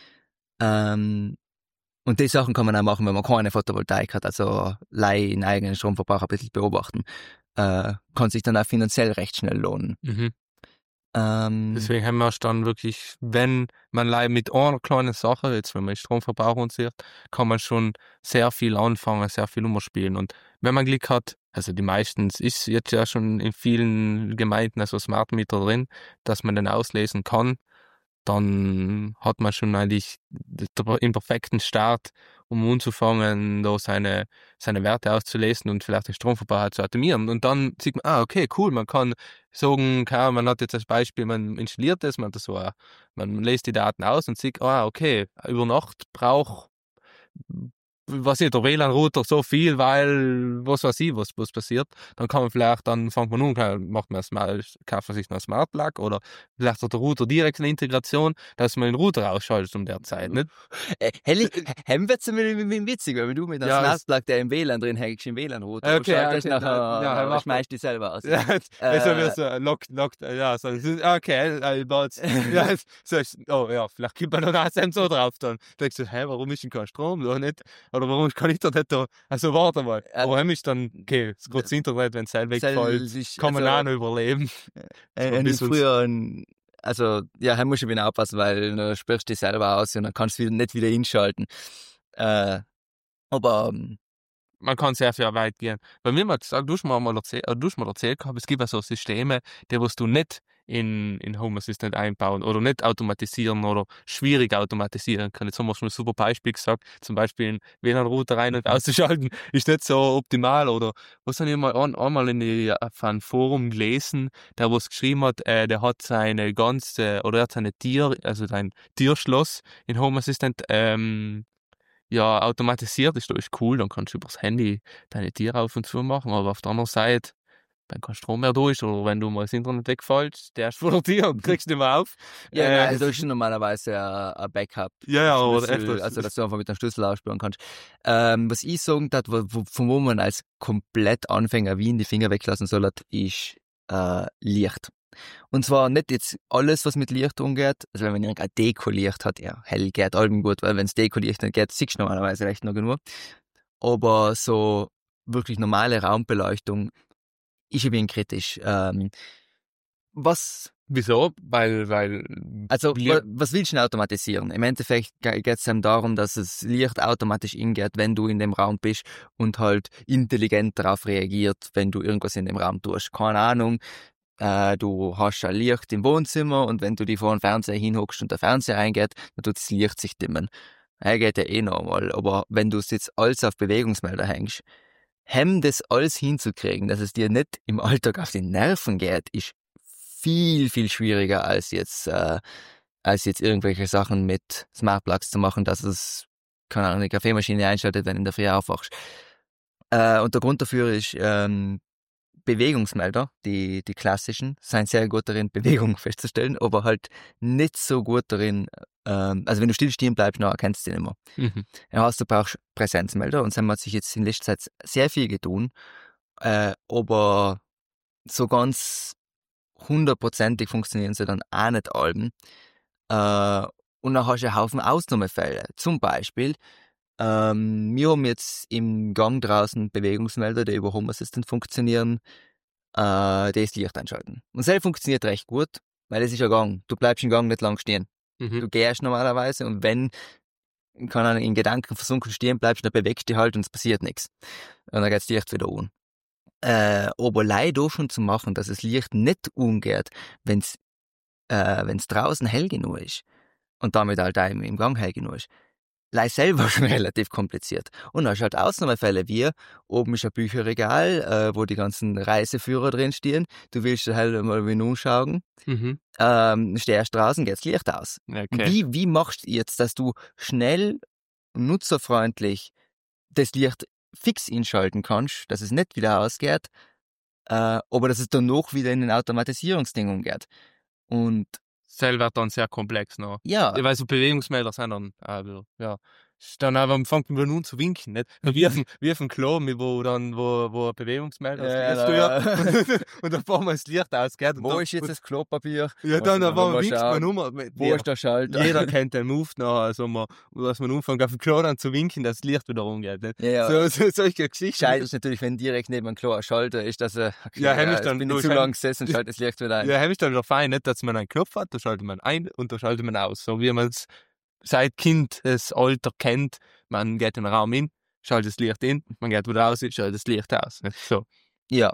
Und die Sachen kann man auch machen, wenn man keine Photovoltaik hat, also den eigenen Stromverbrauch ein bisschen beobachten. Kann sich dann auch finanziell recht schnell lohnen. Mhm. Deswegen haben wir dann wirklich, wenn man mit einer kleinen Sache, jetzt wenn man Stromverbrauch und sieht, kann man schon sehr viel anfangen, sehr viel umspielen. Und wenn man Glück hat, also die meisten, ist jetzt ja schon in vielen Gemeinden also Smart Meter drin, dass man den auslesen kann, dann hat man schon eigentlich den perfekten Start, um anzufangen, da seine Werte auszulesen und vielleicht den Stromverbrauch zu optimieren. Und dann sieht man, okay, cool, man kann sagen, man hat jetzt als Beispiel, man installiert das, man lässt die Daten aus und sieht, okay, über Nacht braucht was nicht, der WLAN-Router so viel, weil was weiß ich, was passiert, dann kann man vielleicht, dann fängt man an, kauft man sich einen Smart Plug oder vielleicht hat der Router direkt eine Integration, dass man den Router ausschaltet um der Zeit, nicht? Haben wir zumindest witzig, weil du mit einem Smart Plug, der im WLAN drin hängst, im WLAN-Router, okay, nachher schmeißt die selber aus. Ja, also wir so lockt, ja, so, okay, vielleicht gibt man noch einen Sensor drauf, dann denkst du, warum ist denn kein Strom, oder nicht? Oder warum kann ich dort nicht da, also warte mal, warum ist dann, okay, das Internet, wenn es selber wegfällt, kann man auch noch überleben. Früher, haben wir schon wieder aufpassen, weil dann sperrst du dich selber aus und dann kannst du nicht wieder hinschalten. Aber man kann sehr viel weit gehen. Bei mir mal gesagt, du hast mir erzählt gehabt, es gibt ja so Systeme, die was du nicht in Home Assistant einbauen oder nicht automatisieren oder schwierig automatisieren können. Jetzt haben wir schon ein super Beispiel gesagt, zum Beispiel einen WLAN-Router rein- und auszuschalten, ist nicht so optimal. Oder was habe ich mal einmal auf einem Forum gelesen, der was geschrieben hat, der hat sein Tierschloss in Home Assistant automatisiert ist, das ist cool, dann kannst du übers Handy deine Tiere auf und zu machen, aber auf der anderen Seite, wenn kein Strom mehr da ist oder wenn du mal das Internet wegfällst, der ist vor der Tür und kriegst nicht mehr auf. Nein, da ist normalerweise ein Backup. Oder etwas. Also, dass du einfach mit einem Schlüssel ausspüren kannst. Was ich sagen darf, von wo man als komplett Anfänger wie in die Finger weglassen soll, ist Licht. Und zwar nicht jetzt alles, was mit Licht umgeht. Also wenn man irgendein Deko-Licht hat, ja, hell geht allem gut, weil wenn es Deko-Licht nicht geht, siehst du normalerweise recht noch genug. Aber so wirklich normale Raumbeleuchtung ist ein wenig kritisch. Wieso? Weil was willst du denn automatisieren? Im Endeffekt geht es darum, dass das Licht automatisch ingeht, wenn du in dem Raum bist und halt intelligent darauf reagiert, wenn du irgendwas in dem Raum tust. Keine Ahnung. Du hast ein Licht im Wohnzimmer und wenn du dich vor den Fernseher hinhockst und der Fernseher eingeht, dann tut das Licht sich dimmen. Er geht ja normal, aber wenn du es jetzt alles auf Bewegungsmelder hängst, das alles hinzukriegen, dass es dir nicht im Alltag auf die Nerven geht, ist viel, viel schwieriger als jetzt irgendwelche Sachen mit Smartplugs zu machen, dass es, keine Ahnung, eine Kaffeemaschine einschaltet, wenn du in der Früh aufwachst. Und der Grund dafür ist, Bewegungsmelder, die klassischen, sind sehr gut darin, Bewegung festzustellen, aber halt nicht so gut darin, also wenn du still stehen bleibst, dann erkennst du den nicht mehr. Mhm. Ja, du brauchst Präsenzmelder und es hat sich jetzt in letzter Zeit sehr viel getan, aber so ganz hundertprozentig funktionieren sie dann auch nicht allen. Und dann hast du einen Haufen Ausnahmefälle. Zum Beispiel, wir haben jetzt im Gang draußen Bewegungsmelder, die über Home Assistant funktionieren, das Licht einschalten. Und das funktioniert recht gut, weil es ist ein Gang. Du bleibst im Gang nicht lang stehen. Du gehst normalerweise und wenn in Gedanken versunken stehen bleibst, dann bewegst du dich halt und es passiert nichts. Und dann geht das Licht wieder an. Aber leider schon zu machen, dass das Licht nicht umgeht, wenn's draußen hell genug ist und damit halt auch im Gang hell genug ist, leider selber schon relativ kompliziert. Und dann hast du halt Ausnahmefälle wie, oben ist ein Bücherregal, wo die ganzen Reiseführer drin stehen, du willst halt mal hineinschauen, stehst draußen, geht das Licht aus. Okay. Wie machst du jetzt, dass du schnell, nutzerfreundlich das Licht fix einschalten kannst, dass es nicht wieder ausgeht, aber dass es dann noch wieder in den Automatisierungsding umgeht. Und Selber dann sehr komplex noch. ja, Weil so Bewegungsmelder sind dann, ja. Dann aber fängt man nur an zu winken, nicht? Wie auf dem Klo, wo ein Bewegungsmelder steuert und dann fahren wir das Licht ausgeht. wo ist jetzt das Klopapier? Ja, dann winkt man um. Wo ist der Schalter? Jeder kennt den Move noch, also dass man anfängt auf dem Klo dann zu winken, dass das Licht wieder umgeht. Nicht? Ja. Solche Geschichten. Scheiße ist natürlich, wenn direkt neben dem Klo ein Schalter ist, dass er bin ich zu lang gesessen, schaltet das Licht wieder ein. Ja, ist dann wieder fein, nicht, dass man einen Knopf hat, da schaltet man ein und da schaltet man aus. So wie man es seit Kind das Alter kennt, man geht in den Raum hin, schaltet das Licht in, man geht wieder raus, schaltet das Licht aus. Nicht? So. Ja.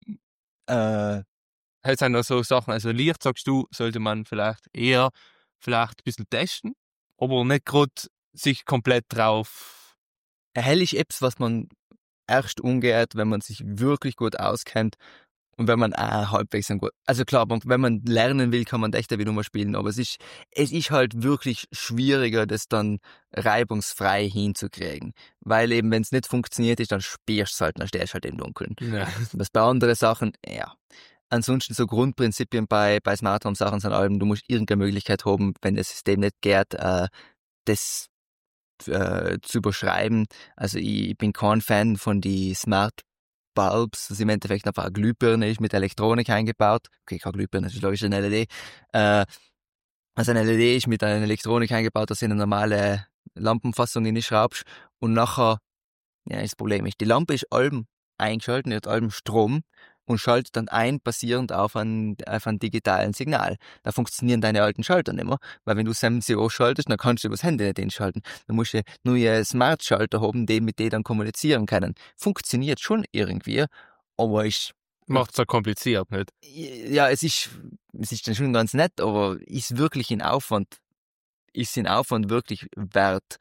Halt sind noch so Sachen, also Licht, sagst du, sollte man vielleicht ein bisschen testen, aber nicht gerade sich komplett drauf. Hell ist etwas, was man erst umgeht, wenn man sich wirklich gut auskennt und wenn man auch halbwegs gut. Also klar, wenn man lernen will, kann man echt wieder mal spielen, aber es ist halt wirklich schwieriger, das dann reibungsfrei hinzukriegen. Weil eben, wenn es nicht funktioniert ist, dann spürst du es halt, dann stehst du halt im Dunkeln. Ja. Was bei anderen Sachen, ja. Ansonsten so Grundprinzipien bei Smart Home Sachen sind allem, du musst irgendeine Möglichkeit haben, wenn das System nicht geht, das zu überschreiben. Also ich bin kein Fan von die Smart Bulbs, das im Endeffekt einfach eine Glühbirne ist mit Elektronik eingebaut. Okay, keine Glühbirne, das ist logisch eine LED. Also eine LED ist mit einer Elektronik eingebaut, dass du eine normale Lampenfassung reinschraubst und nachher, ja, das Problem ist, die Lampe ist allem eingeschaltet, die hat allem Strom und schaltet dann ein, basierend auf ein digitalen Signal. Da funktionieren deine alten Schalter nicht mehr, weil wenn du SAMSI ausschaltest, dann kannst du übers Handy nicht einschalten. Dann musst du neue Smart-Schalter haben, die mit denen dann kommunizieren können. Funktioniert schon irgendwie, aber Macht's ja kompliziert, nicht? Ja, es ist dann schon ganz nett, aber ist in Aufwand wirklich wert?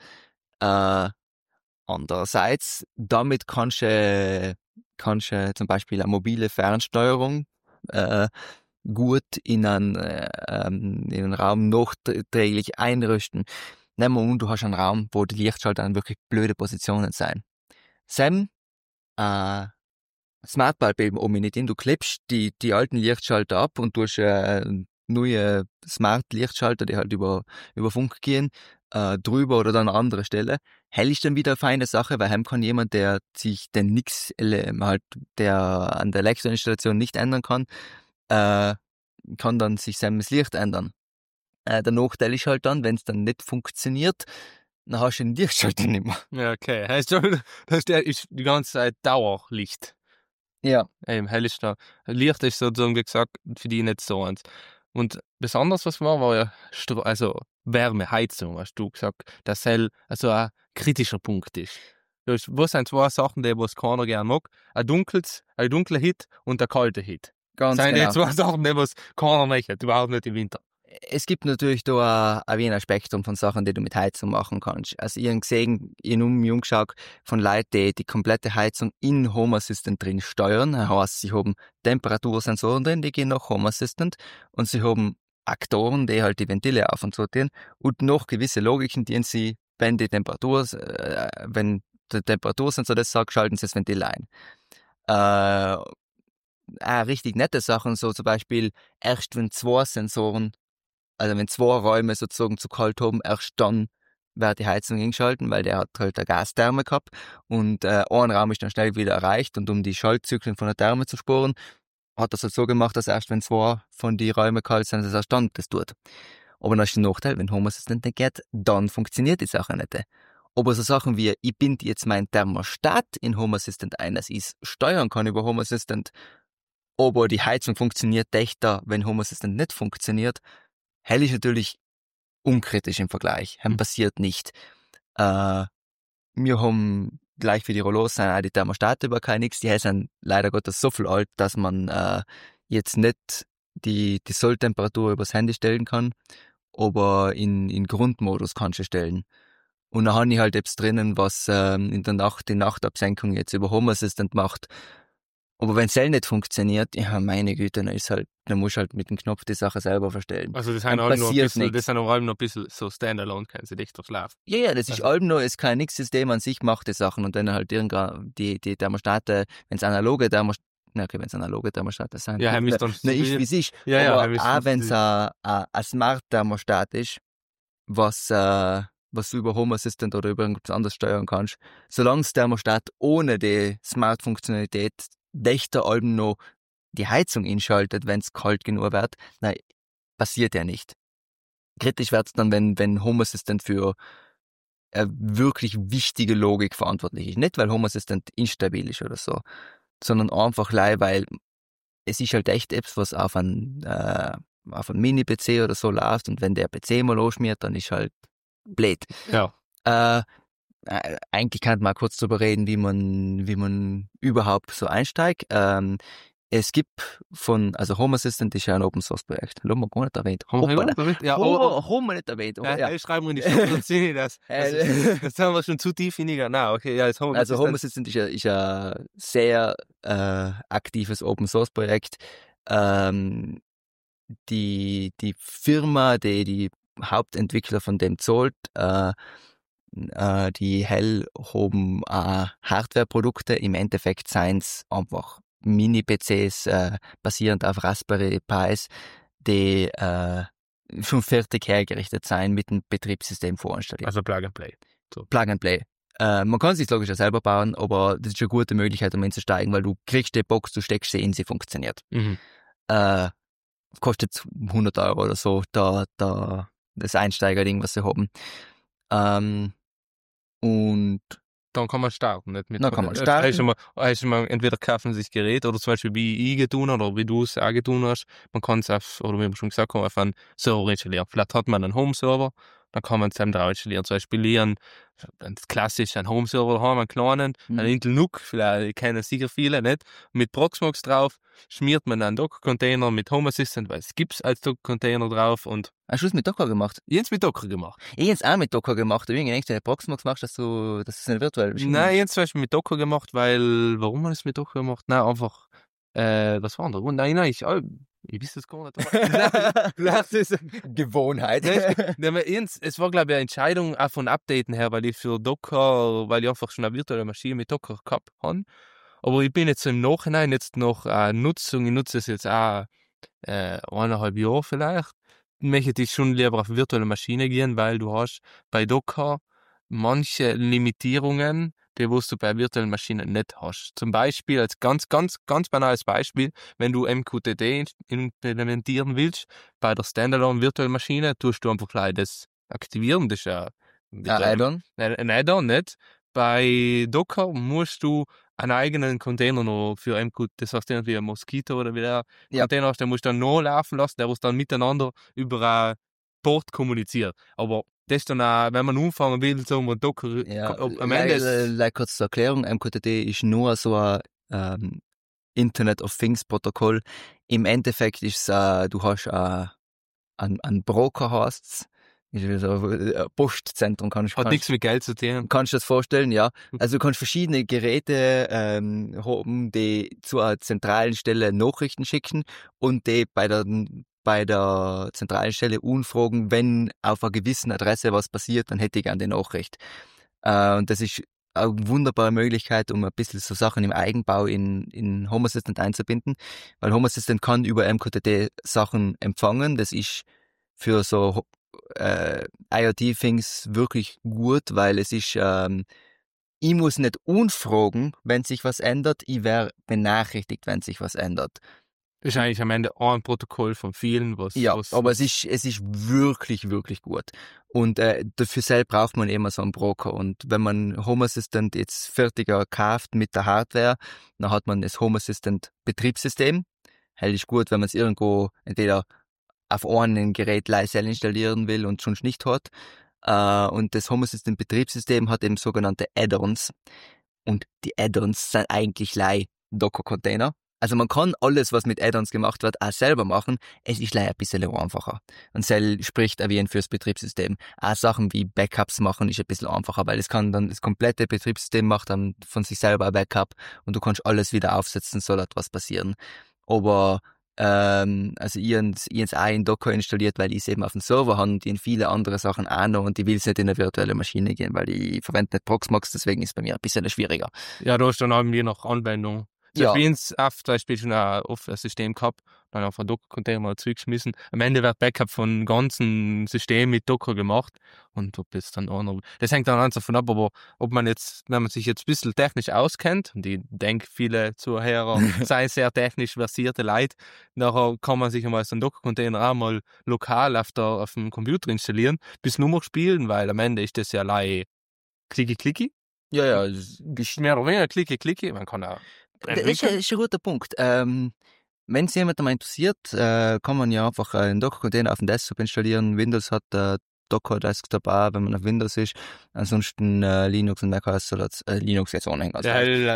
Andererseits, damit kannst du zum Beispiel eine mobile Fernsteuerung gut in einen Raum nachträglich einrüsten. Nehmen wir an, du hast einen Raum, wo die Lichtschalter an wirklich blöde Positionen sein. Sam, Smartbulb eben oben nicht hin, du klebst die alten Lichtschalter ab und du hast neue Smart-Lichtschalter, die halt über Funk gehen, drüber oder dann an andere Stelle. Hell ist dann wieder eine feine Sache, weil heim kann jemand, der sich den der an der Elektroinstallation nicht ändern kann dann sich sein Licht ändern. Der Nachteil ist halt dann, wenn es dann nicht funktioniert, dann hast du den Lichtschalter nicht mehr. Ja, okay. Heißt der ist die ganze Zeit Dauerlicht. Ja. Eben, hell ist da. Licht ist sozusagen, wie gesagt, für die nicht so eins. Und besonders was war ja Wärme, Heizung, hast du gesagt, dass hell also ein kritischer Punkt ist. Was sind zwei Sachen, die was keiner gern mag? Ein dunkler Hit und ein kalter Hit. Ganz sind genau. Die zwei Sachen, die was keiner möchte, überhaupt nicht im Winter. Es gibt natürlich da ein Spektrum von Sachen, die du mit Heizung machen kannst. Also ich habe gesehen, ich habe umgeschaut von Leuten, die komplette Heizung in Home Assistant drin steuern. Das heißt, sie haben Temperatursensoren drin, die gehen nach Home Assistant und sie haben Aktoren, die halt die Ventile auf und zu tun und noch gewisse Logiken, die sie, wenn der Temperatursensor das sagt, schalten sie das Ventil ein. Richtig nette Sachen, so zum Beispiel erst wenn wenn zwei Räume sozusagen zu kalt haben, erst dann wird die Heizung eingeschalten, weil der hat halt eine Gastherme gehabt und ein Raum ist dann schnell wieder erreicht und um die Schaltzyklen von der Therme zu sparen, hat das halt so gemacht, dass erst wenn 2 von die Räumen kalt sind, dass er Stand das tut. Aber dann ist der Nachteil, wenn Home Assistant nicht geht, dann funktioniert die Sache nicht. Aber so Sachen wie, ich binde jetzt mein Thermostat in Home Assistant ein, dass ich es steuern kann über Home Assistant, aber die Heizung funktioniert dichter, wenn Home Assistant nicht funktioniert, hell ist natürlich unkritisch im Vergleich. Passiert nicht. Wir haben gleich wie die Rollos sind auch die Thermostate über kein nix. Die sind leider Gottes so viel alt, dass man jetzt nicht die Solltemperatur übers Handy stellen kann, aber in Grundmodus kannst du stellen. Und dann habe ich halt etwas drinnen, was in der Nacht die Nachtabsenkung jetzt über Home Assistant macht. Aber wenn es nicht funktioniert, ja, meine Güte, dann musst du halt mit dem Knopf die Sache selber verstellen. Also das sind auch noch ein bisschen so Standalone, können sie dichter schlafen. Ja, das ist allem noch, ist kein Nix-System an sich, macht die Sachen und dann halt irgendwann die Thermostate, wenn es analoge Thermostate sind. Ja, dann ist wie es ist. Ja, aber auch wenn es ein Smart-Thermostat ist, was du über Home Assistant oder über irgendwas anderes steuern kannst, solange das Thermostat ohne die Smart-Funktionalität dichter allem noch die Heizung einschaltet, wenn es kalt genug wird, nein, passiert ja nicht. Kritisch wird es dann, wenn Home Assistant für wirklich wichtige Logik verantwortlich ist. Nicht, weil Home Assistant instabil ist oder so, sondern einfach weil es ist halt echt etwas, was auf einem Mini-PC oder so läuft und wenn der PC mal losschmiert, dann ist halt blöd. Ja. Eigentlich kann man kurz darüber reden, wie man überhaupt so einsteigt. Es gibt Home Assistant ist ja ein Open Source Projekt. Haben wir gar nicht erwähnt. Haben wir nicht erwähnt. Ja. Schreiben wir in die Show, das haben wir schon zu tief hingegangen. Na, okay, ja, Home Assistant ist ein sehr aktives Open Source Projekt. Die Firma, die Hauptentwickler von dem zahlt, die Hell haben Hardware-Produkte, im Endeffekt seins einfach Mini-PCs basierend auf Raspberry Pis, die schon fertig hergerichtet sein mit dem Betriebssystem vorinstalliert. Also Plug and Play. So. Plug and Play. Man kann es sich logisch auch selber bauen, aber das ist eine gute Möglichkeit, um einzusteigen, weil du kriegst die Box, du steckst sie in, sie funktioniert. Mhm. Kostet 100 € oder so, das Einsteigerding, was sie haben. Und dann kann man starten. Nicht mit dann kann man starten. Hast du mal entweder kaufen sich Gerät oder zum Beispiel wie ich getan oder wie du es auch getan hast. Man kann es oder wie wir schon gesagt haben, auf einen Server installieren. Vielleicht hat man einen Home-Server, dann kann man es drauf installieren. Zum Beispiel klassisch einen Home-Server haben, einen kleinen, einen Intel NUC, vielleicht kennen sicher viele, nicht? Mit Proxmox drauf, schmiert man einen Docker-Container mit Home Assistant, weil es gibt als Docker-Container drauf und... Hast du es mit Docker gemacht? Ich mit Docker gemacht. Ich habe es auch mit Docker gemacht. Du denkst, wenn du Proxmox machst, dass es nicht virtuell ist. Nein, ich habe es mit Docker gemacht, weil... Warum man es mit Docker gemacht? Nein, einfach... was war der Grund? Nein, ich weiß es gar nicht. Das ist Gewohnheit. Es war, glaube ich, eine Entscheidung auch von Updaten her, weil ich für Docker, weil ich einfach schon eine virtuelle Maschine mit Docker gehabt habe. Aber ich bin jetzt im Nachhinein jetzt noch Nutzung, ich nutze es jetzt auch 1,5 Jahre vielleicht. Ich möchte schon lieber auf virtuelle Maschine gehen, weil du hast bei Docker manche Limitierungen, die du bei virtuellen Maschinen nicht hast. Zum Beispiel, als ganz banales Beispiel, wenn du MQTT implementieren willst, bei der Standalone virtuellen Maschine, tust du einfach gleich das aktivieren. Das ist ja ein Add-on. Ein Add-on, nicht? Bei Docker musst du einen eigenen Container noch für MQTT, das heißt irgendwie ein Mosquito oder wie der Container hast, den musst du dann noch laufen lassen, der muss dann miteinander über ein Port kommuniziert. Aber das ist dann auch, wenn man anfangen will, so ein Docker, am Ende kurz zur Erklärung, MQTT ist nur so ein Internet of Things Protokoll. Im Endeffekt ist es, du hast ein Broker hast, ein Postzentrum hat nichts mit Geld zu tun. Kannst du das vorstellen, ja. Also du kannst verschiedene Geräte haben, die zu einer zentralen Stelle Nachrichten schicken und die bei der zentralen Stelle anfragen, wenn auf einer gewissen Adresse was passiert, dann hätte ich gerne die Nachricht. Und das ist eine wunderbare Möglichkeit, um ein bisschen so Sachen im Eigenbau in Home Assistant einzubinden, weil Home Assistant kann über MQTT Sachen empfangen. Das ist für so IoT-Things wirklich gut, weil es ist, ich muss nicht unfragen, wenn sich was ändert, ich werde benachrichtigt, wenn sich was ändert. Das ist eigentlich am Ende ein Protokoll von vielen, aber es ist wirklich, wirklich gut. Und dafür selbst braucht man immer so einen Broker. Und wenn man Home Assistant jetzt fertiger kauft mit der Hardware, dann hat man das Home Assistant Betriebssystem. Hell ist gut, wenn man es irgendwo entweder auf einem Gerät leise installieren will und schon nicht hat. Und das Home Assistant Betriebssystem hat eben sogenannte Add-ons. Und die Add-ons sind eigentlich Docker-Container. Also man kann alles, was mit Add-ons gemacht wird, auch selber machen. Es ist leider ein bisschen einfacher. Und Cell spricht auch wie ein fürs Betriebssystem. Auch Sachen wie Backups machen ist ein bisschen einfacher, weil es kann dann das komplette Betriebssystem macht dann von sich selber ein Backup und du kannst alles wieder aufsetzen, soll etwas passieren. Aber also ich habe auch in Docker installiert, weil ich es eben auf dem Server habe und in viele andere Sachen auch noch und ich will es nicht in eine virtuelle Maschine gehen, weil ich verwende nicht Proxmox, deswegen ist es bei mir ein bisschen schwieriger. Ja, da ist dann irgendwie noch Anwendung. Ja. Wie ins zum Beispiel schon auf ein System gehabt, dann auf einen Docker-Container mal zurückgeschmissen. Am Ende wird Backup von ganzen System mit Docker gemacht und ob jetzt dann auch noch, das hängt dann ganz davon ab, aber ob man jetzt, wenn man sich jetzt ein bisschen technisch auskennt, und ich denke, viele Zuhörer seien sehr technisch versierte Leute, nachher kann man sich einmal so einen Docker-Container auch mal lokal auf dem Computer installieren, bis nur noch spielen, weil am Ende ist das ja klicki. Ja. Mehr oder weniger klicki, man kann auch. Das ist ein guter Punkt. Wenn es jemandem interessiert, kann man ja einfach einen Docker-Container auf dem Desktop installieren. Windows hat Docker Desktop auch, wenn man auf Windows ist. Ansonsten Linux und Mac OS oder Linux jetzt ohnehin. Also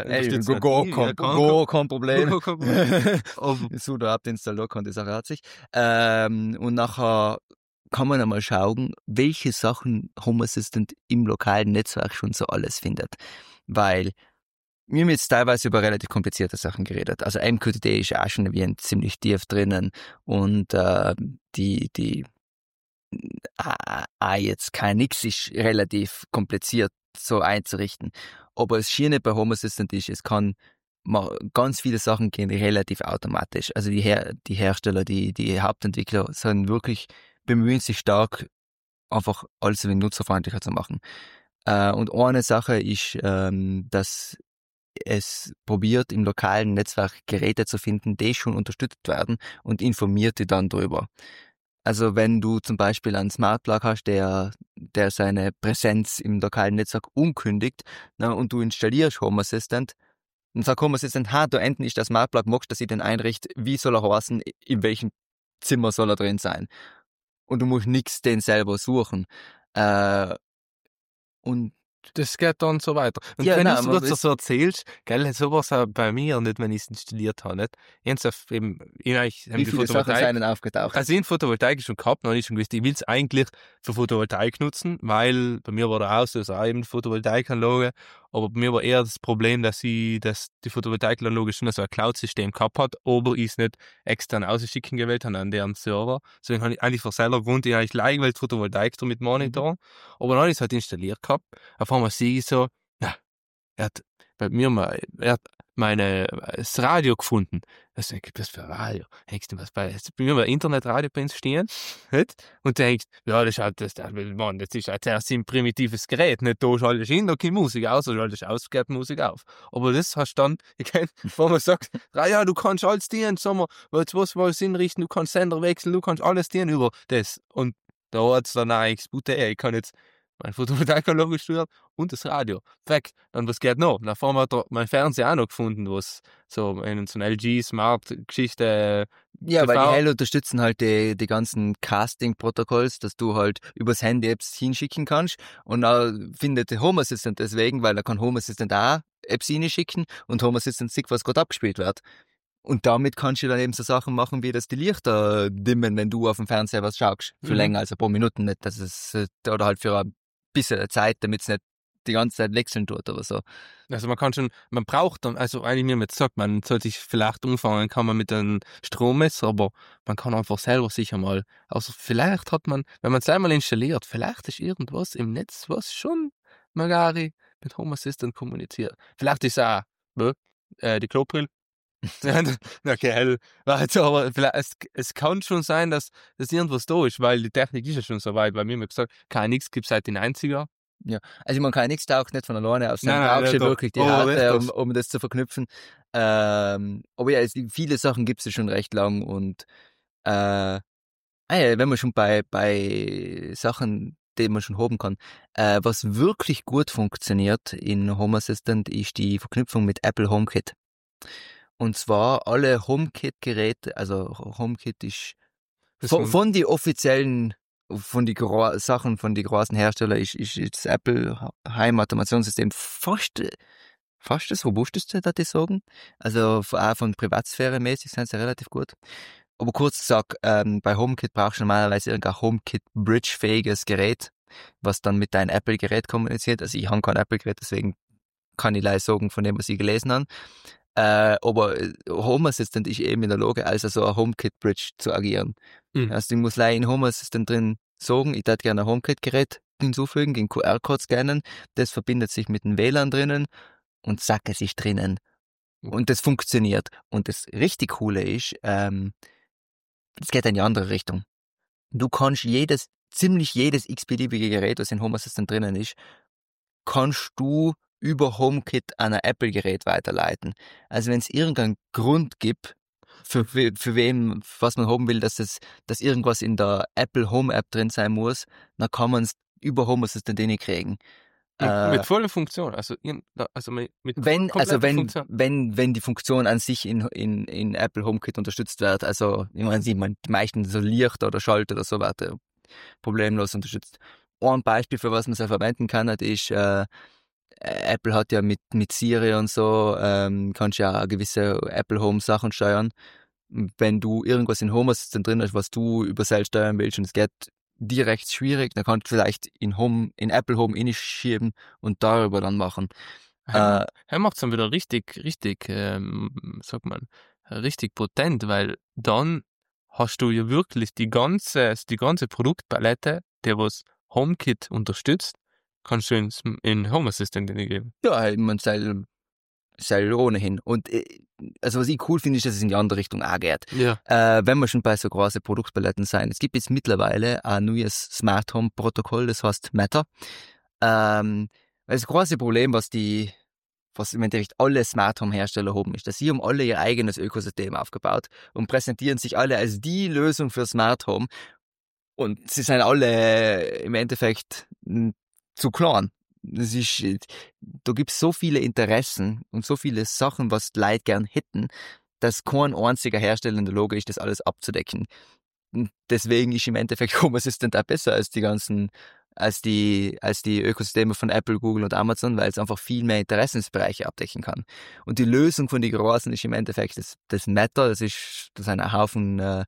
kein Problem. Sudo apt install Docker und die Sache hat sich. Und nachher kann man einmal schauen, welche Sachen Home Assistant im lokalen Netzwerk schon so alles findet. Weil wir haben jetzt teilweise über relativ komplizierte Sachen geredet. Also MQTT ist auch schon wie ein ziemlich tief drinnen und jetzt kein Nix ist relativ kompliziert so einzurichten. Aber das Schöne bei Home Assistant ist, es kann ganz viele Sachen gehen relativ automatisch. Also die Hersteller, die Hauptentwickler sind wirklich bemühen sich stark, einfach alles ein wenig nutzerfreundlicher zu machen. Und eine Sache ist, dass es probiert, im lokalen Netzwerk Geräte zu finden, die schon unterstützt werden und informiert die dann drüber. Also wenn du zum Beispiel einen Smart Plug hast, der seine Präsenz im lokalen Netzwerk unkündigt, und du installierst Home Assistant, dann sagt Home Assistant, da enden ist der Smart Plug, magst, dass ich den einrichte, wie soll er heißen, in welchem Zimmer soll er drin sein. Und du musst nichts den selber suchen. Und das geht dann so weiter. Und ja, wenn du es so erzählst, gell, sowas auch bei mir nicht, wenn ich es installiert habe, nicht? Wie viele Sachen sind aufgetaucht? Also ich habe Photovoltaik schon gehabt, noch nicht schon gewusst, ich will es eigentlich für Photovoltaik nutzen, weil bei mir war der Auslöser auch eben Photovoltaikanlage, aber bei mir war eher das Problem, dass die Photovoltaikanlage schon so ein Cloud-System gehabt hat, aber ich es nicht extern ausschicken gewählt habe an deren Server. Deswegen habe ich eigentlich für selber gewohnt, ich eigentlich gleich Photovoltaik mit Monitor, aber dann habe ich es halt installiert gehabt. Auf einmal sehe ich so, ja, er hat das Radio gefunden. Was gibt das für Radio? Denkst du, was bei mir mal Internetradio bei uns stehen? Und denkst, ja, das ist ein sehr primitives Gerät. Nicht da schaltest du hin, da kommt Musik aus, oder schaltest aus, geht Musik auf. Aber das hast du dann, wo man sagt, ja, du kannst alles dienen, was hinrichten, du kannst Sender wechseln, du kannst alles dienen über das. Und da hat es dann eigentlich gute, ich kann jetzt mein Photovoltaikanlage steuern und das Radio. Weg. Dann was geht noch? Nach vorne hat mein Fernseher auch noch gefunden, was so eine LG Smart Geschichte. Ja, TV. Weil die Hell unterstützen halt die ganzen Casting-Protokolls, dass du halt übers Handy Apps hinschicken kannst und dann findet der Home Assistant deswegen, weil er kann Home Assistant auch Apps hinschicken und Home Assistant sieht, was gerade abgespielt wird. Und damit kannst du dann eben so Sachen machen, wie dass die Lichter dimmen, wenn du auf dem Fernseher was schaust. Für länger als ein paar Minuten nicht. Das ist, oder halt für ein bisschen Zeit, damit es nicht die ganze Zeit wechseln tut oder so. Also man braucht dann, also eigentlich mir jetzt sagt, man sollte sich vielleicht umfangen, kann man mit einem Strommesser, aber man kann einfach selber sicher mal, also vielleicht hat man, wenn man es einmal installiert, vielleicht ist irgendwas im Netz, was schon magari mit Home Assistant kommuniziert. Vielleicht ist auch die Klobrille. Okay, aber es kann schon sein, dass irgendwas da ist, weil die Technik ist ja schon so weit. Bei mir haben gesagt, KNX gibt es seit den 90er. Ja, also man KNX taucht nicht von alleine auf, sondern brauchst du wirklich die Hardware, um das zu verknüpfen. Aber ja, viele Sachen gibt es ja schon recht lang und wenn man schon bei Sachen, die man schon haben kann, was wirklich gut funktioniert in Home Assistant ist die Verknüpfung mit Apple HomeKit. Und zwar alle HomeKit-Geräte, also HomeKit ist von die offiziellen, von die Sachen von die großen Hersteller ist das Apple Heimautomationssystem fast das robusteste, würde ich sagen. Also auch von Privatsphäre mäßig sind sie relativ gut. Aber kurz gesagt, bei HomeKit brauchst du normalerweise irgendein HomeKit-Bridge-fähiges Gerät, was dann mit deinem Apple-Gerät kommuniziert. Also ich habe kein Apple-Gerät, deswegen kann ich leider sagen von dem, was ich gelesen habe. Aber Home Assistant ist eben in der Lage, also so ein HomeKit-Bridge zu agieren. Also ich muss leider in Home Assistant drin sagen, ich würde gerne ein HomeKit-Gerät hinzufügen, den QR-Code scannen, das verbindet sich mit dem WLAN drinnen und zack, es ist drinnen. Und das funktioniert. Und das richtig Coole ist, es geht in die andere Richtung. Du kannst ziemlich jedes x-beliebige Gerät, was in Home Assistant drinnen ist, kannst du über HomeKit an ein Apple-Gerät weiterleiten. Also wenn es irgendeinen Grund gibt, für wem, was man haben will, dass irgendwas in der Apple Home App drin sein muss, dann kann man es über Home Assistant hinkriegen. Mit voller Funktion, wenn die Funktion an sich in Apple HomeKit unterstützt wird, also ich meine, die meisten so Licht oder Schalter oder so weiter problemlos unterstützt. Ein Beispiel, für was man es verwenden kann, ist Apple hat ja mit Siri und so, kannst ja gewisse Apple Home Sachen steuern. Wenn du irgendwas in Home Assistant drin hast, was du über selbst steuern willst und es geht direkt schwierig, dann kannst du vielleicht in Apple Home schieben und darüber dann machen. Er macht es dann wieder richtig, richtig potent, weil dann hast du ja wirklich die ganze Produktpalette, der was HomeKit unterstützt, kannst du in Home Assistant geben. Ja, man soll ohnehin. Und also was ich cool finde, ist, dass es in die andere Richtung auch geht. Ja. Wenn wir schon bei so großen Produktpaletten sein. Es gibt jetzt mittlerweile ein neues Smart Home Protokoll, das heißt Matter. Das große Problem, was im Endeffekt alle Smart Home Hersteller haben, ist, dass sie haben alle ihr eigenes Ökosystem aufgebaut und präsentieren sich alle als die Lösung für Smart Home. Und sie sind alle im Endeffekt zu klein. Da gibt's so viele Interessen und so viele Sachen, was die Leute gern hätten, dass kein einziger Hersteller in der Lage ist, das alles abzudecken. Und deswegen ist im Endeffekt Home Assistant auch besser als die Ökosysteme von Apple, Google und Amazon, weil es einfach viel mehr Interessensbereiche abdecken kann. Und die Lösung von den Großen ist im Endeffekt das Matter, da sind ein Haufen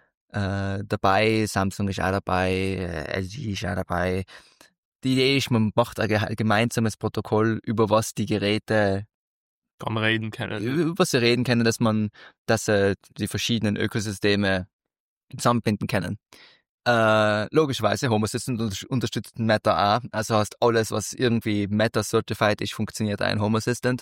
dabei, Samsung ist auch dabei, LG ist auch dabei. Die Idee ist, man macht ein gemeinsames Protokoll, über was die Geräte über sie reden können, dass die verschiedenen Ökosysteme zusammenbinden können. Logischerweise, Home Assistant unterstützt Matter auch, also heißt alles, was irgendwie Matter certified ist, funktioniert auch in Home Assistant.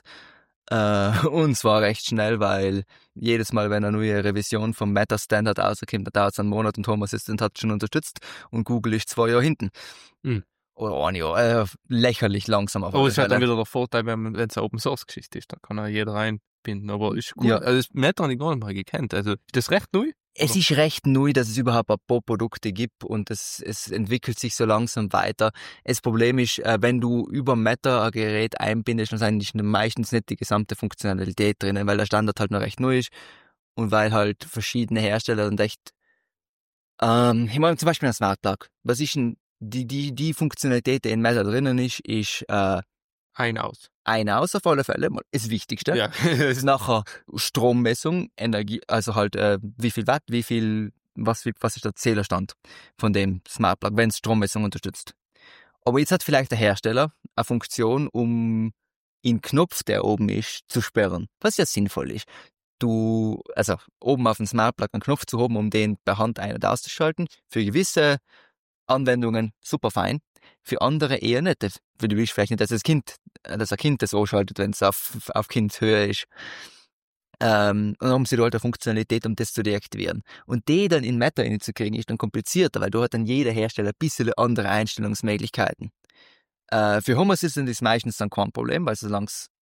Und zwar recht schnell, weil jedes Mal, wenn eine neue Revision vom Matter Standard rauskommt, dann dauert es einen Monat und Home Assistant hat schon unterstützt und Google ist 2 Jahre hinten. Oder ein Jahr, lächerlich langsam. Aber es ist halt dann wieder der Vorteil, wenn es eine Open-Source-Geschichte ist, da kann auch jeder reinbinden, aber ist gut. Ja. Also das Matter habe ich gar nicht mal gekannt, also ist das recht neu? Es ist recht neu, dass es überhaupt ein paar Produkte gibt und es entwickelt sich so langsam weiter. Das Problem ist, wenn du über Matter ein Gerät einbindest, dann ist eigentlich meistens nicht die gesamte Funktionalität drinnen, weil der Standard halt noch recht neu ist und weil halt verschiedene Hersteller dann echt, ich meine zum Beispiel ein Smart Plug. Was ist denn die Funktionalität, die in Matter drinnen ist ein aus auf alle Fälle, ist das Wichtigste. Ja. Ist nachher Strommessung, Energie, also halt wie viel Watt, was ist der Zählerstand von dem Smart Plug, wenn es Strommessung unterstützt. Aber jetzt hat vielleicht der Hersteller eine Funktion, um den Knopf, der oben ist, zu sperren, was ja sinnvoll ist. Also oben auf dem Smart Plug einen Knopf zu haben, um den per Hand ein- und auszuschalten, für gewisse Anwendungen super fein. Für andere eher nicht. Du willst vielleicht nicht, dass ein Kind das anschaltet, wenn es auf Kindhöhe ist. Und dann haben sie da halt eine Funktionalität, um das zu deaktivieren. Und die dann in Matter reinzukriegen, ist dann komplizierter, weil da hat dann jeder Hersteller ein bisschen andere Einstellungsmöglichkeiten. Für Home Assistant ist meistens dann kein Problem, weil solange es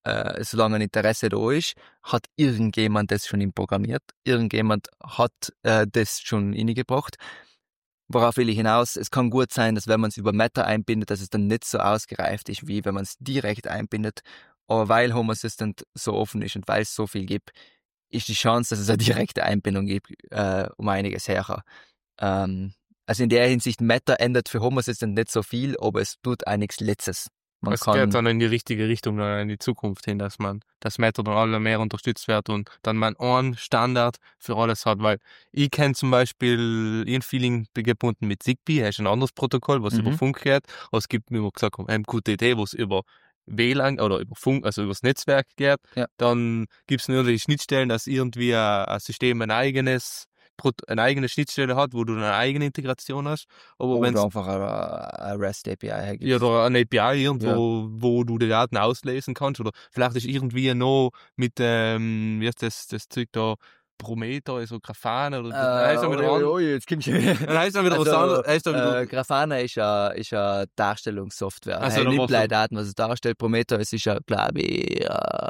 solange ein Interesse da ist, hat irgendjemand das schon programmiert, irgendjemand hat das schon reingebracht. Worauf will ich hinaus? Es kann gut sein, dass wenn man es über Meta einbindet, dass es dann nicht so ausgereift ist, wie wenn man es direkt einbindet. Aber weil Home Assistant so offen ist und weil es so viel gibt, ist die Chance, dass es eine direkte Einbindung gibt, um einiges höher. Also in der Hinsicht, Meta ändert für Home Assistant nicht so viel, aber es tut einiges Letztes. Man Es kann, geht dann in die richtige Richtung, in die Zukunft hin, dass Meta dann alle mehr unterstützt wird und dann man einen Standard für alles hat, weil ich kenne zum Beispiel ihren Feeling gebunden mit Zigbee, hast ein anderes Protokoll, was über Funk geht, aber es gibt, wie wir gesagt haben, MQTT, was über WLAN oder über Funk, also übers Netzwerk geht, Ja. dann gibt es nur die Schnittstellen, dass irgendwie ein System eine eigene Schnittstelle hat, wo du eine eigene Integration hast. Aber oder wenn's einfach eine REST API gibt. ja, oder eine API irgendwo, wo du die Daten auslesen kannst. Oder vielleicht ist irgendwie noch mit, wie heißt das Zeug da, Prometheus oder Grafana oder dann heißt dann wieder jetzt kommst du wieder. dann heißt dann wieder was anderes. Heißt dann wieder, Grafana ist eine Darstellungssoftware. Also, Nimmt dann Daten, was es darstellt. Prometheus ist ja, glaube ich,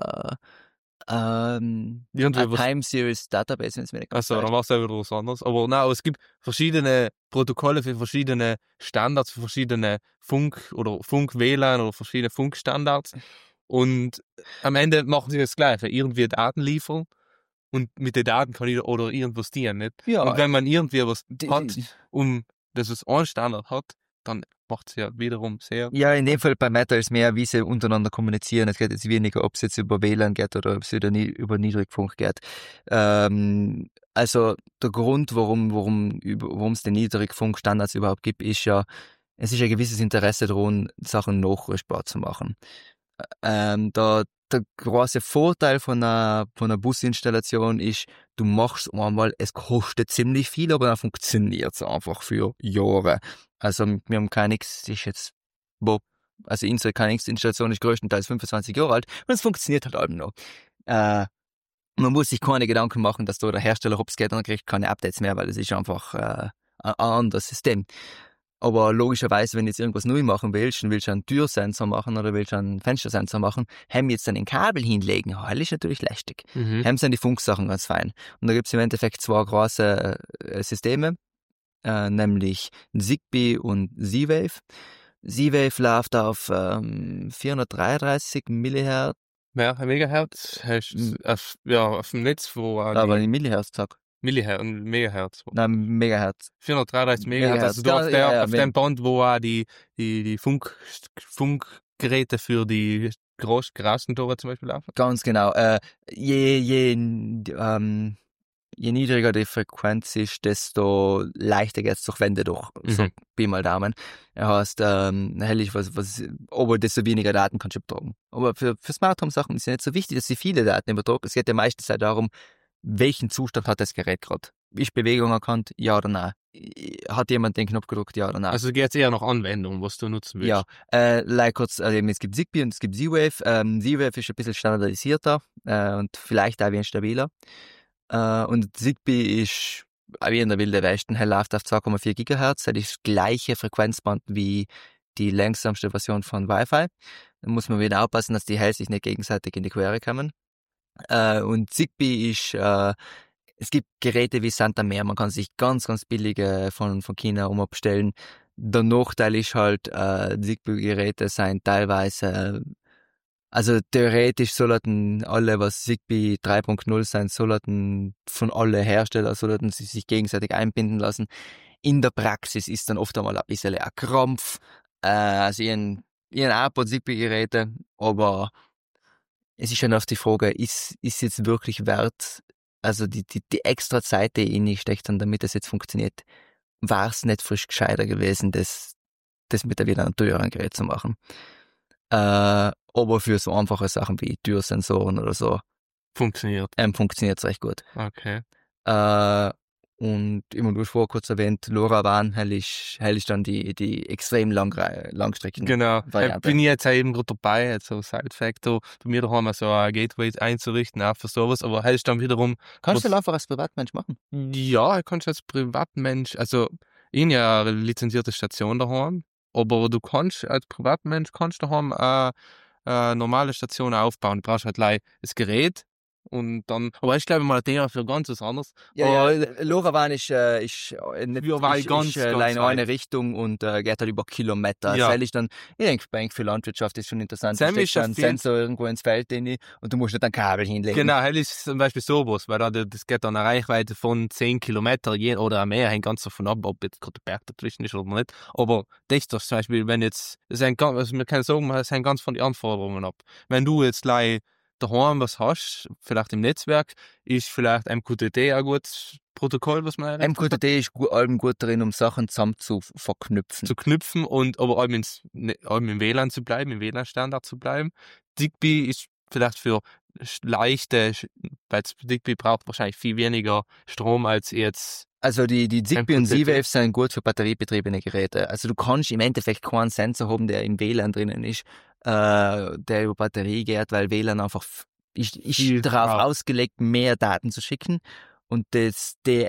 irgendwie was. Time Series Database, wenn es mir nicht ganz Also, dann war es wieder was anderes. Aber nein, es gibt verschiedene Protokolle für verschiedene Standards, für verschiedene Funk-WLAN oder verschiedene Funkstandards. Und am Ende machen sie das Gleiche. Irgendwie Daten liefern. Und mit den Daten kann jeder oder irgendwas dienen, nicht? Ja. Und wenn man irgendwie was hat, dass es einen Standard hat, dann macht es ja wiederum sehr. Ja, in dem Fall bei Meta ist mehr, wie sie untereinander kommunizieren. Es geht jetzt weniger, ob es jetzt über WLAN geht oder ob es über Niedrigfunk geht. Also der Grund, warum es den Niedrigfunkstandards überhaupt gibt, ist ja, es ist ein gewisses Interesse daran, Sachen nachrüstbar zu machen. Der große Vorteil von einer Businstallation ist, du machst einmal, es kostet ziemlich viel, aber dann funktioniert es einfach für Jahre. Also wir haben KNX, ist jetzt, unsere KNX-Installation ist größtenteils 25 Jahre alt und es funktioniert halt eben noch. Man muss sich keine Gedanken machen, dass da der Hersteller hops geht und dann kriegt keine Updates mehr, weil es ist einfach ein anderes System. Aber logischerweise, wenn du jetzt irgendwas neu machen willst, dann willst du einen Türsensor machen oder willst du einen Fenstersensor machen, haben jetzt dann ein Kabel hinlegen, das ist natürlich lästig. Haben sind die Funksachen ganz fein. Und da gibt es im Endeffekt zwei große Systeme, nämlich Zigbee und Z-Wave. Z-Wave läuft auf 433 Millihertz. Ja, Megahertz hast auf dem Netz, wo Aber in Millihertz gesagt. Megahertz. Nein, Megahertz. 433 Megahertz. Also du auf dem Band, wo auch die Funkgeräte für die Straßentore zum Beispiel laufen. Ganz genau. Je niedriger die Frequenz ist, desto leichter geht es durch Wände durch. So Pi mal Daumen. Das heißt, aber desto weniger Daten kannst du übertragen. Aber für Smart Home Sachen ist es nicht so wichtig, dass sie viele Daten übertragen. Es geht ja meistens halt darum, welchen Zustand hat das Gerät gerade? Ist Bewegung erkannt? Ja oder nein? Hat jemand den Knopf gedrückt? Ja oder nein? Also geht es eher nach Anwendung, was du nutzen willst. Ja, kurz, es gibt Zigbee und es gibt Z-Wave. Z-Wave ist ein bisschen standardisierter und vielleicht auch wie stabiler. Und Zigbee ist wie in der Wilde Westen, er läuft auf 2,4 GHz, das ist das gleiche Frequenzband wie die langsamste Version von Wi-Fi. Da muss man wieder aufpassen, dass die Hells sich nicht gegenseitig in die Quere kommen. Und Zigbee ist, es gibt Geräte wie Santa Mer, man kann sich ganz, ganz billige von China umabstellen. Der Nachteil ist halt, Zigbee-Geräte sind teilweise, also theoretisch sollten alle, was Zigbee 3.0 sein, sollten von alle Hersteller, sollten sie sich gegenseitig einbinden lassen. In der Praxis ist dann oft einmal ein bisschen ein Krampf. Also ihren Airpod Zigbee-Geräte, aber es ist schon oft die Frage, ist jetzt wirklich wert, also die extra Zeit, die in ich steckt, damit das jetzt funktioniert, war es nicht frisch gescheiter gewesen, das mit der wieder einem teuren Gerät zu machen. Aber für so einfache Sachen wie Türsensoren oder so funktioniert es recht gut. Okay. Und immer du hast vorher kurz erwähnt, LoRaWAN, hell ist dann die extrem Langstrecken. Genau. Variante. Bin ich jetzt auch eben gerade dabei, jetzt so Side-Factor, bei mir daheim so ein Gateway einzurichten, auch für sowas, aber hell ist dann wiederum... Kannst du das einfach als Privatmensch machen? Ja, ich kann es als Privatmensch, also ich habe ja eine lizenzierte Station daheim, aber du kannst als Privatmensch daheim normale Station aufbauen. Du brauchst halt gleich das Gerät und dann, aber ich glaube mal ein Thema für ganz was anderes. Ja, LoRaWAN ist nicht ganz allein in eine weit. Richtung und geht halt über Kilometer. Ja. Das ist dann, ich denke, für Landwirtschaft ist schon interessant. Sam Du steckst ist einen auf jeden- Sensor irgendwo ins Feld rein und du musst nicht ein Kabel hinlegen. Genau, das ist zum Beispiel sowas, weil das geht dann eine Reichweite von 10 Kilometer oder mehr, hängt ganz davon ab, ob jetzt gerade der Berg dazwischen ist oder nicht. Aber das ist doch zum Beispiel, wenn jetzt, also wir können sagen, es hängt ganz von den Anforderungen ab. Wenn du jetzt gleich daheim was hast, vielleicht im Netzwerk, ist vielleicht MQTT ein gutes Protokoll, was man MQTT ist allem gut drin, um Sachen zusammen zu verknüpfen. zu knüpfen und aber allem im WLAN zu bleiben, im WLAN-Standard zu bleiben. Zigbee ist vielleicht für leichte, weil Zigbee braucht wahrscheinlich viel weniger Strom als jetzt. Also die Zigbee und MQTT. Z-Wave sind gut für batteriebetriebene Geräte. Also du kannst im Endeffekt keinen Sensor haben, der im WLAN drinnen ist, der über Batterie geht, weil WLAN einfach ist darauf ausgelegt, mehr Daten zu schicken. Und die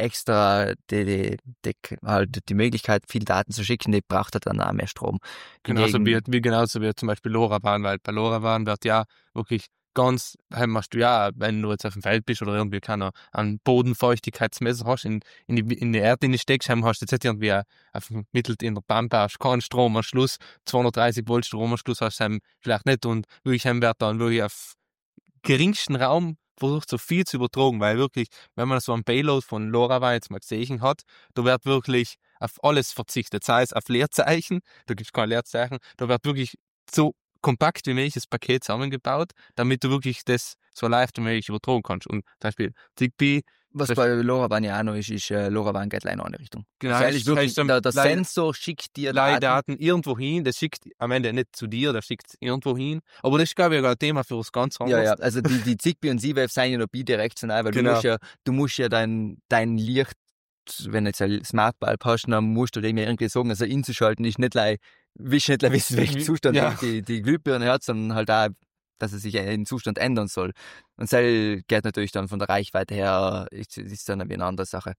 Möglichkeit, viel Daten zu schicken, die braucht halt dann auch mehr Strom. Genauso wie zum Beispiel LoRaWAN, weil bei LoRaWAN wird ja wirklich ganz, machst du ja, wenn du jetzt auf dem Feld bist oder irgendwie einen Bodenfeuchtigkeitsmesser hast, in die Erde steckst, hast du jetzt irgendwie vermittelt in der Pampe, hast keinen Stromanschluss, 230 Volt Stromanschluss hast du vielleicht nicht und wirklich wird dann wirklich auf geringsten Raum versucht, so viel zu übertragen, weil wirklich, wenn man so einen Payload von LoRaWAN jetzt mal gesehen hat, da wird wirklich auf alles verzichtet, sei es auf Leerzeichen, da gibt es kein Leerzeichen, da wird wirklich so kompakt wie möglich das Paket zusammengebaut, damit du wirklich das so leicht wie möglich übertragen kannst. Und zum Beispiel Zigbee, was bei LoRaWAN ja auch noch ist LoRaWAN geht in eine Richtung. genau, Das heißt wirklich, dann der Sensor schickt dir Daten irgendwo hin, das schickt am Ende nicht zu dir, das schickt es irgendwo hin. Aber das ist, glaube ich, ein Thema für was ganz anderes. Ja, also die Zigbee und Z-Wave sind ja noch bidirektional, weil Genau. du musst ja dein Licht, wenn du jetzt ein Smartbulb hast, dann musst du dem ja irgendwie sagen, also einzuschalten ist nicht gleich, wissen, welchen Zustand die Glühbirne hat, sondern halt auch, dass es sich in Zustand ändern soll. Und das geht natürlich dann von der Reichweite her, ist dann eine andere Sache.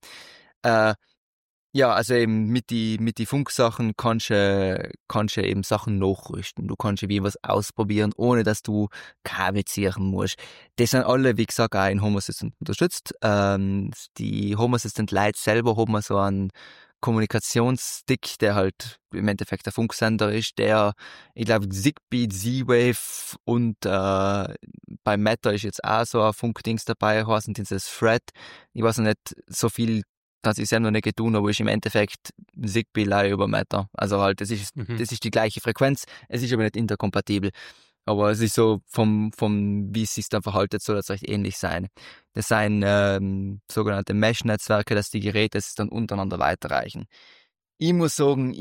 Ja, also eben mit die Funksachen kannst du eben Sachen nachrüsten. Du kannst wie was ausprobieren, ohne dass du Kabel ziehen musst. Das sind alle, wie gesagt, auch in Home Assistant unterstützt. Die Home Assistant Lite selber haben so einen Kommunikationsstick, der halt im Endeffekt der Funksender ist, der, ich glaube, Zigbee, Z-Wave und bei Meta ist jetzt auch so ein Funkdings dabei, heißen dieses Thread. Ich weiß noch nicht so viel, das ich selber noch nicht getan, aber ist im Endeffekt Zigbee über Meta. Also halt, das ist die gleiche Frequenz, es ist aber nicht interkompatibel. Aber es ist so wie es sich dann verhaltet, soll das recht ähnlich sein. Das sind sogenannte Mesh-Netzwerke, dass die Geräte es dann untereinander weiterreichen. Ich muss sagen,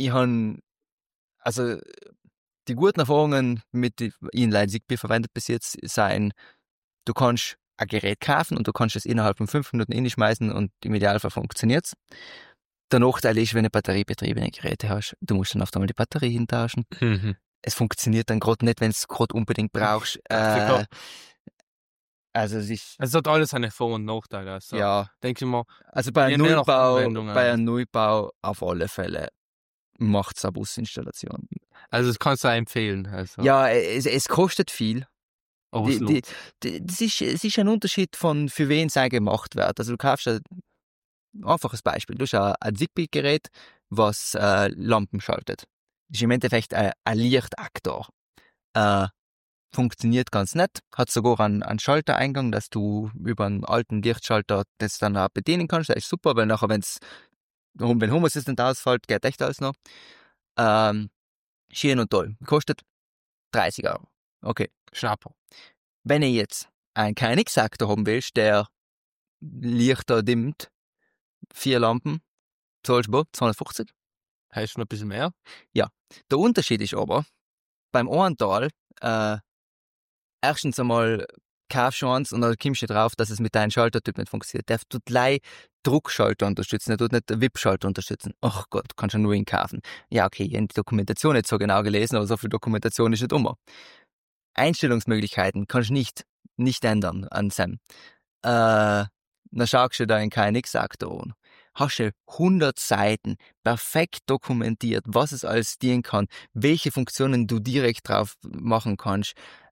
also die guten Erfahrungen mit Inline Zigbee verwendet bis jetzt sein, du kannst ein Gerät kaufen und du kannst es innerhalb von 5 Minuten reinschmeißen und im Idealfall funktioniert's. Der Nachteil ist, wenn du batteriebetriebene Geräte hast, du musst dann oft einmal die Batterie hintauschen. Es funktioniert dann gerade nicht, wenn du es gerade unbedingt brauchst. Also es hat alles seine Vor- und Nachteile. Also, ja. Denke ich mal. Also bei einem Neubau auf alle Fälle macht es eine Businstallation. Also das kannst du auch empfehlen. Also. Ja, es kostet viel. Aber es ist ein Unterschied von, für wen es gemacht wird. Also du kaufst ein einfaches Beispiel. Du hast ein Zigbee-Gerät, was Lampen schaltet. Das ist im Endeffekt ein Lichtaktor. Funktioniert ganz nett, hat sogar einen Schaltereingang, dass du über einen alten Lichtschalter das dann auch bedienen kannst. Das ist super, weil nachher, wenn Home Assistant ausfällt, geht echt alles noch. Schön und toll. Kostet 30 €. Okay. Schnapper. Wenn ihr jetzt einen KNX-Aktor haben willst, der Lichter dimmt, 4 Lampen, zahlst du 250. Heißt noch ein bisschen mehr? Ja. Der Unterschied ist aber, beim einen Teil, erstens einmal kaufst du eins und dann kommst du drauf, dass es mit deinem Schaltertyp nicht funktioniert. Der tut gleich Druckschalter unterstützen, der tut nicht den VIP-Schalter unterstützen. Ach Gott, kannst du nur ihn kaufen. Ja, okay, ich habe die Dokumentation nicht so genau gelesen, aber so viel Dokumentation ist nicht immer. Einstellungsmöglichkeiten kannst du nicht ändern an Sam. Dann schaust du da in KNX-Aktor an. Hast du 100 Seiten perfekt dokumentiert, was es alles dienen kann, welche Funktionen du direkt drauf machen kannst.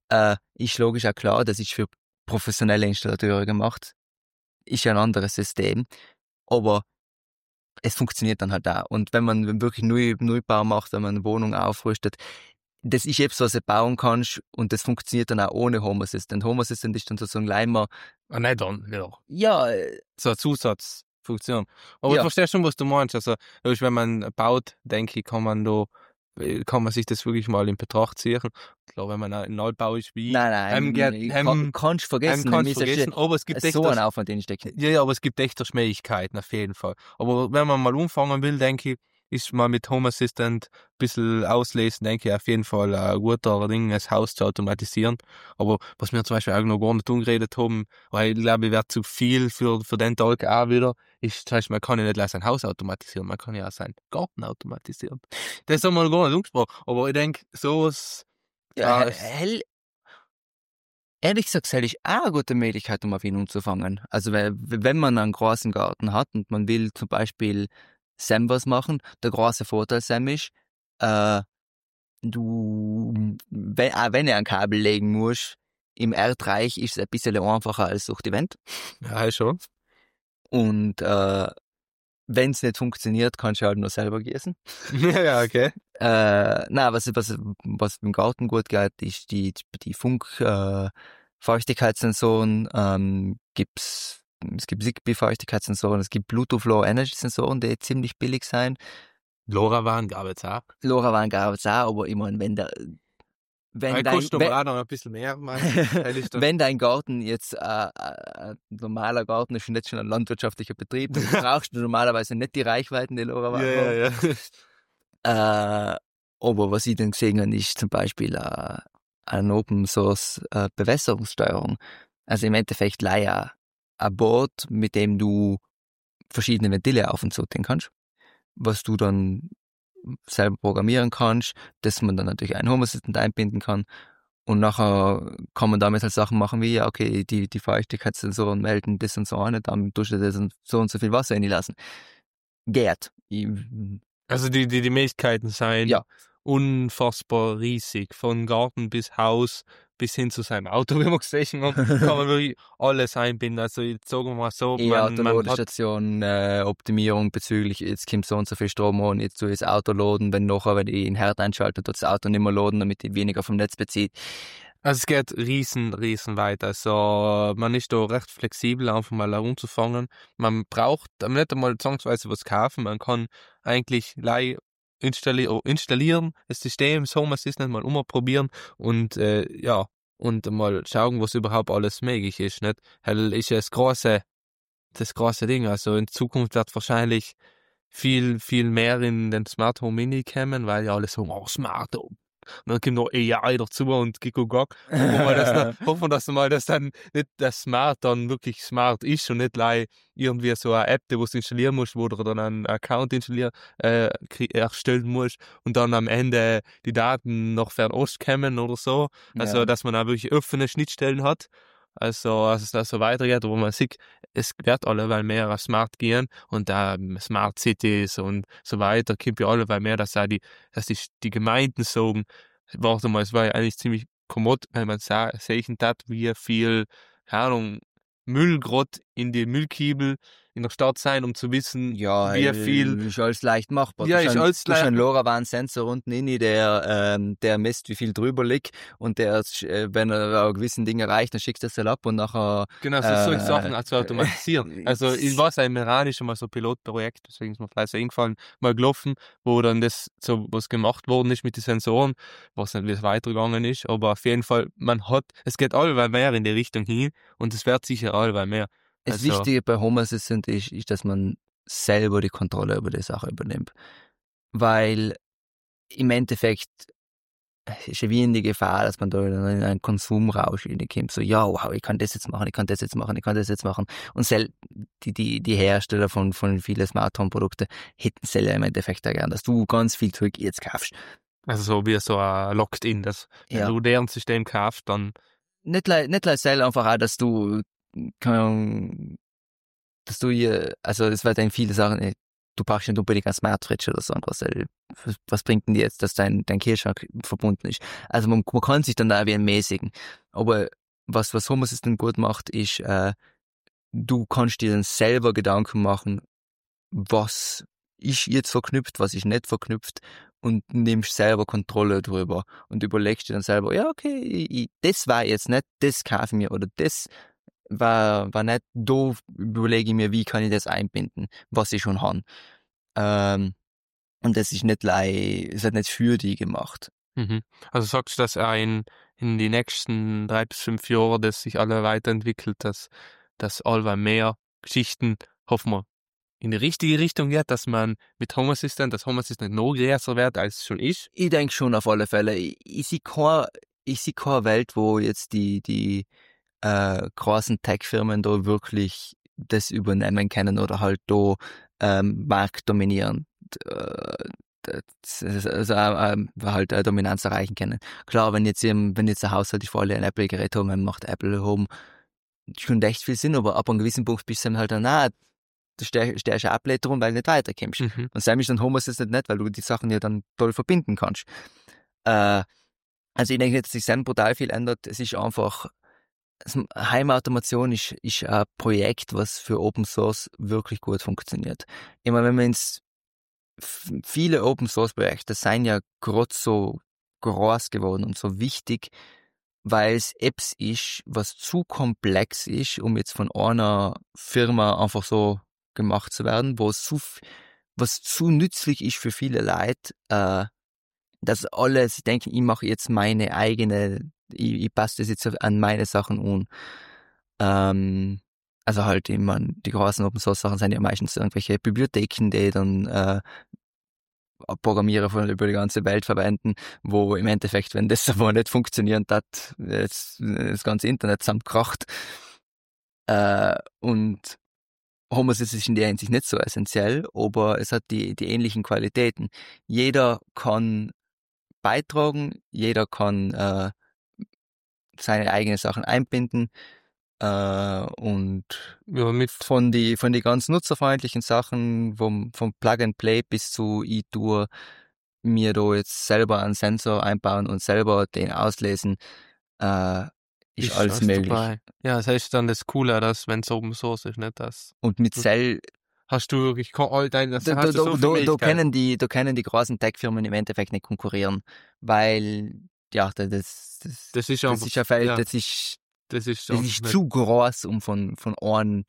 Ist logisch auch klar, das ist für professionelle Installateure gemacht. Ist ja ein anderes System. Aber es funktioniert dann halt auch. Und wenn man wirklich Neubau macht, wenn man eine Wohnung aufrüstet, das ist etwas, was du bauen kannst und das funktioniert dann auch ohne Home Assistant. Home Assistant ist dann sozusagen gleich mal... Nein, dann, ja. Ja, So eine Zusatzfunktion. Aber ich Ja. verstehe schon, was du meinst. Also, wenn man baut, denke ich, kann man sich das wirklich mal in Betracht ziehen. Klar, wenn man ein Neubau ist wie... nein, kannst vergessen. Kannst vergessen, aber es gibt so einen Aufwand, den ich stecke. Ja, aber es gibt echte Schwierigkeiten auf jeden Fall. Aber wenn man mal anfangen will, denke ich, ist mal mit Home Assistant ein bisschen auslesen, denke ich, auf jeden Fall ein guter Ding, das Haus zu automatisieren. Aber was wir zum Beispiel auch noch gar nicht umgeredet haben, weil ich glaube, ich wäre zu viel für den Tag auch wieder, ist zum Beispiel, man kann ja nicht gleich sein Haus automatisieren, man kann ja auch seinen Garten automatisieren. Das haben wir noch gar nicht angesprochen, aber ich denke, sowas... Ja, ehrlich gesagt, das ist auch eine gute Möglichkeit, um auf ihn umzufangen. Also, wenn man einen großen Garten hat und man will zum Beispiel Sam was machen, der große Vorteil Sam ist, wenn er ein Kabel legen muss, im Erdreich ist es ein bisschen einfacher als durch die Wand. Ja, schon. Und wenn es nicht funktioniert, kannst du halt nur selber gießen. Ja, okay. Was im Garten gut geht, ist die Feuchtigkeitssensoren, es gibt Zigbee-Feuchtigkeitssensoren, es gibt Bluetooth-Low-Energy-Sensoren, die ziemlich billig sein. LoRaWAN gab es auch. LoRaWAN gab es auch, aber ich meine, Kostet aber auch noch ein bisschen mehr, wenn dein Garten jetzt ein normaler Garten ist und nicht schon ein landwirtschaftlicher Betrieb, dann brauchst du normalerweise nicht die Reichweiten, die LoRaWAN haben. Ja. Aber was ich dann gesehen habe, ist zum Beispiel eine Open Source Bewässerungssteuerung. Also im Endeffekt leider ein Board, mit dem du verschiedene Ventile auf und zu tun kannst, was du dann selber programmieren kannst, dass man dann natürlich einen Home Assistant einbinden kann. Und nachher kann man damit halt Sachen machen wie, ja, okay, die Feuchtigkeitssensoren melden das und so an, dann tust du das und so viel Wasser reinlassen. Geht. Also die Möglichkeiten seien Ja. unfassbar riesig. Von Garten bis Haus bis hin zu seinem Auto, wie wir gesehen haben, kann man wirklich alles einbinden. Also jetzt sagen wir mal so, Ladestation, Optimierung bezüglich, jetzt kommt so und so viel Strom an, jetzt tue ich das Auto laden, wenn ich den Herd einschalte, tut das Auto nicht mehr laden, damit ich weniger vom Netz bezieht. Also es geht riesen weit. Also man ist da recht flexibel, einfach mal herumzufangen. Man braucht nicht einmal zwangsweise was kaufen, man kann eigentlich installieren, das System, das Home Assistant mal umprobieren und und mal schauen, was überhaupt alles möglich ist. Nicht? Weil ist ja das große Ding. Also in Zukunft wird wahrscheinlich viel mehr in den Smart Home Mini kommen, weil ja alles so Smart Home. Und dann kommt noch AI dazu und Gigogog. Hoffen wir, dass dann nicht der Smart dann wirklich smart ist und nicht gleich irgendwie so eine App, die du installieren musst, wo du dann einen Account erstellen musst und dann am Ende die Daten nach Fernost kommen oder so. Also, dass man auch wirklich offene Schnittstellen hat. Also, dass es da so weitergeht, wo man sieht, es wird alleweil mehr auf Smart gehen und Smart Cities und so weiter, kommt ja alleweil mehr, dass die Gemeinden sagen, warte mal, es war ja eigentlich ziemlich kommod, wenn man sehen hat, wie viel, keine Ahnung, Müll gerade in die Müllkiebel in der Stadt sein, um zu wissen, wie viel. Ist alles leicht machbar. Ja, ist alles leicht. Du hast einen LoRaWAN-Sensor unten rein, der misst, wie viel drüber liegt und wenn er gewissen Dinge erreicht, dann schickst du das ab und nachher... Genau, solche Sachen auch zu automatisieren. Also ich war im Iran ist schon mal so ein Pilotprojekt, deswegen ist mir vielleicht eingefallen, mal gelaufen, wo dann das so was gemacht worden ist mit den Sensoren, was nicht, wie es weitergegangen ist, aber auf jeden Fall, es geht allweil mehr in die Richtung hin und es wird sicher allweil mehr. Das Wichtige bei Home Assistant ist, dass man selber die Kontrolle über die Sache übernimmt. Weil im Endeffekt ist ja wie in die Gefahr, dass man da in einen Konsumrausch hineinkommt. So, ja, wow, ich kann das jetzt machen. Und die Hersteller von vielen Smart Home Produkten hätten selber im Endeffekt auch gern, dass du ganz viel Zeug jetzt kaufst. Also so wie so ein Locked-in, dass wenn du deren System kaufst, dann... Nicht gleich selber, einfach auch, dass du hier, also es wird in viele Sachen, du brauchst nicht unbedingt ein Smart Fridge oder so irgendwas. Was bringt denn dir jetzt, dass dein Kühlschrank verbunden ist? Also man kann sich dann da wie ein mäßigen. Aber was Home Assistant gut macht, ist, du kannst dir dann selber Gedanken machen, was ist jetzt verknüpft, was ist nicht verknüpft und nimmst selber Kontrolle drüber und überlegst dir dann selber, ja okay, das war jetzt nicht, das kaufe ich mir oder das war nicht, da überlege ich mir, wie kann ich das einbinden, was ich schon habe. Und das ist nicht es hat nicht für die gemacht. Mhm. Also sagst du, dass auch in die nächsten 3 bis 5 Jahren das sich alle weiterentwickelt, dass allweil mehr Geschichten, hoffen wir, in die richtige Richtung geht, dass man mit Home Assistant, das Home Assistant noch größer wird, als es schon ist? Ich denke schon auf alle Fälle. Ich sehe keine Welt, wo jetzt die großen Tech-Firmen da wirklich das übernehmen können oder halt da Markt dominieren. Also halt Dominanz erreichen können. Klar, wenn jetzt ein Haushalt, die vor allem ein Apple-Gerät haben, dann macht Apple Home schon echt viel Sinn, aber ab einem gewissen Punkt bist du dann halt dann, du stehst ja ablehnt drum, weil du nicht weiterkommst. Und Sam ist dann Home Assistant nicht, weil du die Sachen ja dann toll verbinden kannst. Also ich denke nicht, dass sich Sam brutal viel ändert. Es ist einfach, Heimautomation ist ein Projekt, was für Open Source wirklich gut funktioniert. Ich meine, wenn man viele Open Source Projekte sind ja gerade so groß geworden und so wichtig, weil es Apps ist, was zu komplex ist, um jetzt von einer Firma einfach so gemacht zu werden, was zu nützlich ist für viele Leute, dass alle denken, ich mache jetzt meine eigene, ich passe das jetzt an meine Sachen an. Also halt, ich meine, die großen Open Source Sachen sind ja meistens irgendwelche Bibliotheken, die dann Programmierer von über die ganze Welt verwenden, wo im Endeffekt, wenn das aber nicht funktioniert hat, das ganze Internet zusammenkracht. Und Home Assistant ist in der Hinsicht nicht so essentiell, aber es hat die ähnlichen Qualitäten. Jeder kann beitragen, jeder kann seine eigenen Sachen einbinden und ja, von die ganz nutzerfreundlichen Sachen, vom Plug and Play bis zu ich tue mir da jetzt selber einen Sensor einbauen und selber den auslesen, ist alles möglich. Dabei. Ja, das heißt dann das Coole, dass wenn es Open Source ist, nicht das. Und mit Cell hast du wirklich all deine, da können die großen Tech-Firmen im Endeffekt nicht konkurrieren, weil ja, das ist ein Feld, ja, das ist nicht zu groß, um von einem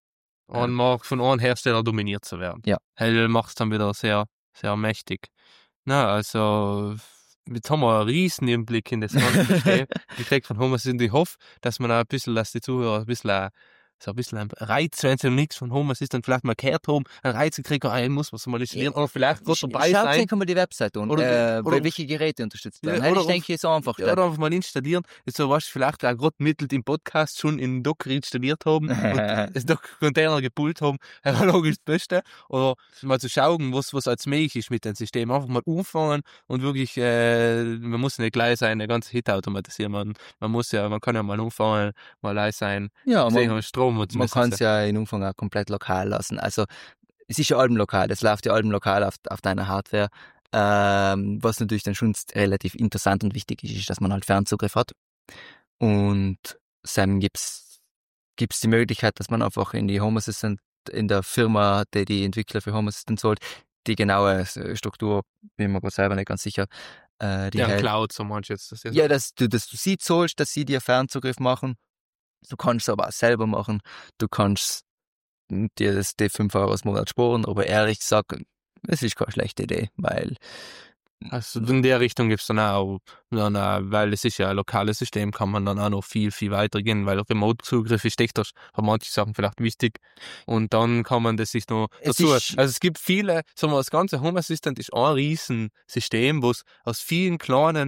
Hersteller dominiert zu werden. Ja. Hell macht es dann wieder sehr, sehr mächtig. Na, also jetzt haben wir einen riesen Einblick in das ganze System gekriegt von Home Assistant. Ich hoffe, dass man auch ein bisschen, dass die Zuhörer ein bisschen ein Reiz, wenn sie noch nichts von Home Assistant vielleicht mal gehört haben, einen Reiz kriegen, muss man es mal installieren oder vielleicht gerade dabei sein. Schaut euch mal die Webseite an, oder welche Geräte unterstützt werden. Ja, ich denke, es ist einfach. Ja, oder einfach mal installieren. Jetzt so, was vielleicht auch gerade mittels im Podcast schon in Docker installiert haben und das Docker-Container gepult haben, logisch das Beste. Oder mal zu schauen, was als möglich ist mit dem System. Einfach mal anfangen und wirklich, man muss nicht gleich sein, der ganze Hit automatisieren. Man kann ja mal anfangen, mal leise sein. Ja, Strom. Man kann es ja in Umfang auch komplett lokal lassen. Also es ist ja allem lokal, es läuft ja allem lokal auf deiner Hardware. Was natürlich dann schon relativ interessant und wichtig ist, dass man halt Fernzugriff hat. Und Sam gibt's die Möglichkeit, dass man einfach in die Home Assistant, in der Firma, die Entwickler für Home Assistant zahlt, die genaue Struktur, bin mir gerade selber nicht ganz sicher. Cloud, so meinst du jetzt. Ja, dass du sie zahlst, dass sie dir Fernzugriff machen. Du kannst es aber auch selber machen. Du kannst dir die 5 Euro im Monat sparen, aber ehrlich gesagt, es ist keine schlechte Idee, weil also in der Richtung gibt's dann auch, weil es ist ja ein lokales System, kann man dann auch noch viel, viel weiter gehen, weil Remote-Zugriff ist echt für manche Sachen vielleicht wichtig und dann kann man das sich noch dazu, also es gibt viele, sagen wir, das ganze Home Assistant ist ein Riesensystem, wo es aus vielen kleinen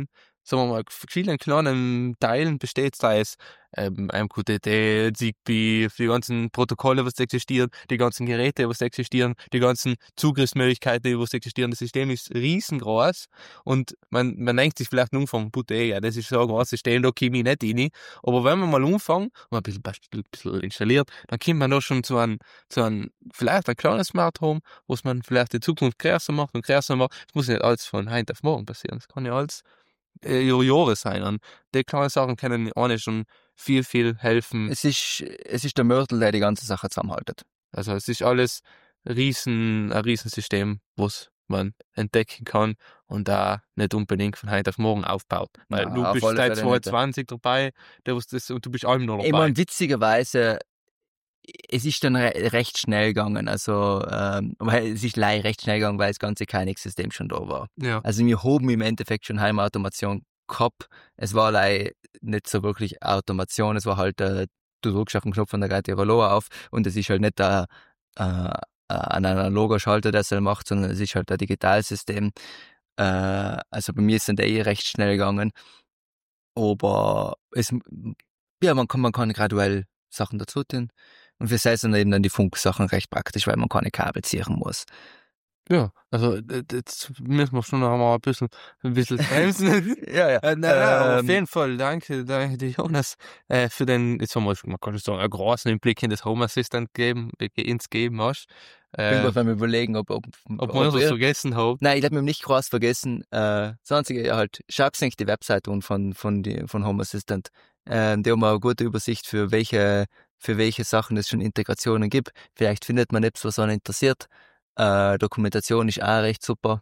sagen wir mal, vielen kleinen Teilen besteht, sei es MQTT, ZigBee, die ganzen Protokolle, was existieren, die ganzen Geräte, was existieren, die ganzen Zugriffsmöglichkeiten, die was existieren. Das System ist riesengroß und man denkt sich vielleicht nur vom ja, das ist so ein großes System, da komme ich nicht rein. Aber wenn man mal anfängt und ein bisschen installiert, dann kommt man da schon zu einem vielleicht ein kleines Smart Home, was man vielleicht in Zukunft größer macht und größer macht. Das muss nicht alles von heute auf morgen passieren. Das kann ja alles Jahre sein. Und die kleinen Sachen können auch schon viel helfen. Es ist der Mörtel, der die ganze Sache zusammenhaltet. Also es ist alles ein Riesensystem, was man entdecken kann und da nicht unbedingt von heute auf morgen aufbaut. Weil Ja, du auf bist alle seit Fälle nicht. 2020 dabei, und du bist allem noch dabei. Ich meine, witzigerweise, es ist dann recht schnell gegangen. Also, weil es ist leider recht schnell gegangen, weil das ganze KNX-System schon da war. Ja. Also wir haben im Endeffekt schon Heimautomation gehabt. Es war leider nicht so wirklich Automation, es war halt, du drückst auf den Knopf und dann geht die Rollo auf und es ist halt nicht ein analoger Schalter, der es macht, sondern es ist halt ein Digitalsystem. Also bei mir ist es recht schnell gegangen. Aber man kann graduell Sachen dazu tun. Und für sich sind eben dann die Funksachen recht praktisch, weil man keine Kabel ziehen muss. Ja, also jetzt müssen wir schon noch mal ein bisschen bremsen. Ja. Nein, auf jeden Fall, danke dir, Jonas, für den, jetzt haben wir, man kann schon sagen, einen großen Einblick in das Home Assistant geben hast. Ich bin gerade beim Überlegen, ob wir was vergessen haben. Nein, ich habe mir nicht groß vergessen. Das Einzige, halt, schaut euch die Webseite an von Home Assistant. Die haben eine gute Übersicht für welche Sachen es schon Integrationen gibt. Vielleicht findet man etwas, was einen interessiert. Dokumentation ist auch recht super.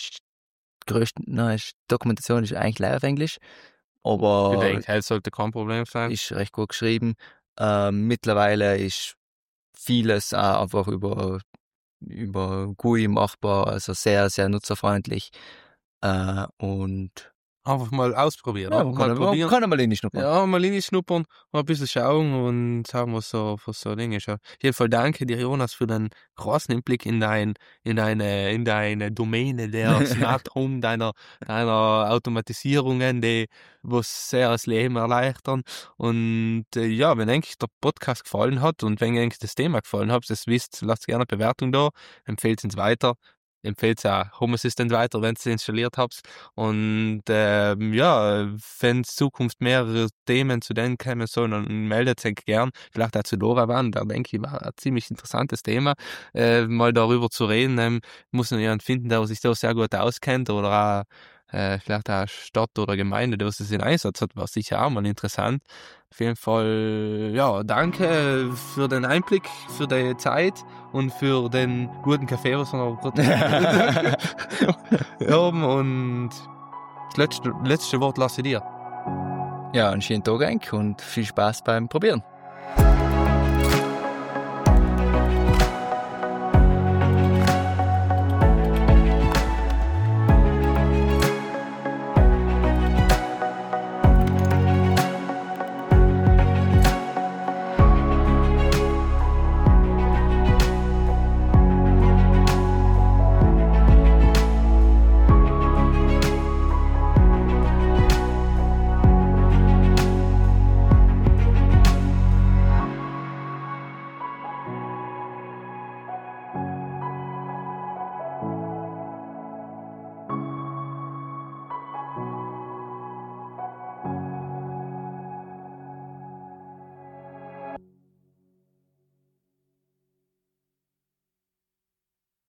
Dokumentation ist eigentlich leider auf Englisch. Aber ich denke, das sollte kein Problem sein. Ist recht gut geschrieben. Mittlerweile ist vieles auch einfach über GUI machbar, also sehr, sehr nutzerfreundlich. Und einfach mal ausprobieren. Ja, kann mal schnuppern. Ja, mal schnuppern, mal ein bisschen schauen und schauen, was so Ding ist. Auf jeden Fall danke dir, Jonas, für den großen Einblick in deine Domäne der Smart Home, deiner Automatisierungen, die was sehr das Leben erleichtern. Und ja, wenn euch der Podcast gefallen hat und wenn euch das Thema gefallen hat, das wisst, lasst gerne eine Bewertung da, empfehlt es weiter. Empfehlt auch Home Assistant weiter, wenn ihr es installiert habt. Und ja, wenn es Zukunft mehrere Themen zu denen kommen sollen, dann meldet euch gern. Vielleicht auch zu LoRaWAN, da denke ich, war ein ziemlich interessantes Thema, mal darüber zu reden. Muss man jemanden finden, der sich da sehr gut auskennt oder auch vielleicht auch Stadt oder Gemeinde, der es in Einsatz hat, war sicher auch mal interessant. Auf jeden Fall, ja, danke für den Einblick, für die Zeit und für den guten Kaffee, was wir noch haben. Und das letzte Wort lasse ich dir. Ja, einen schönen Tag und viel Spaß beim Probieren.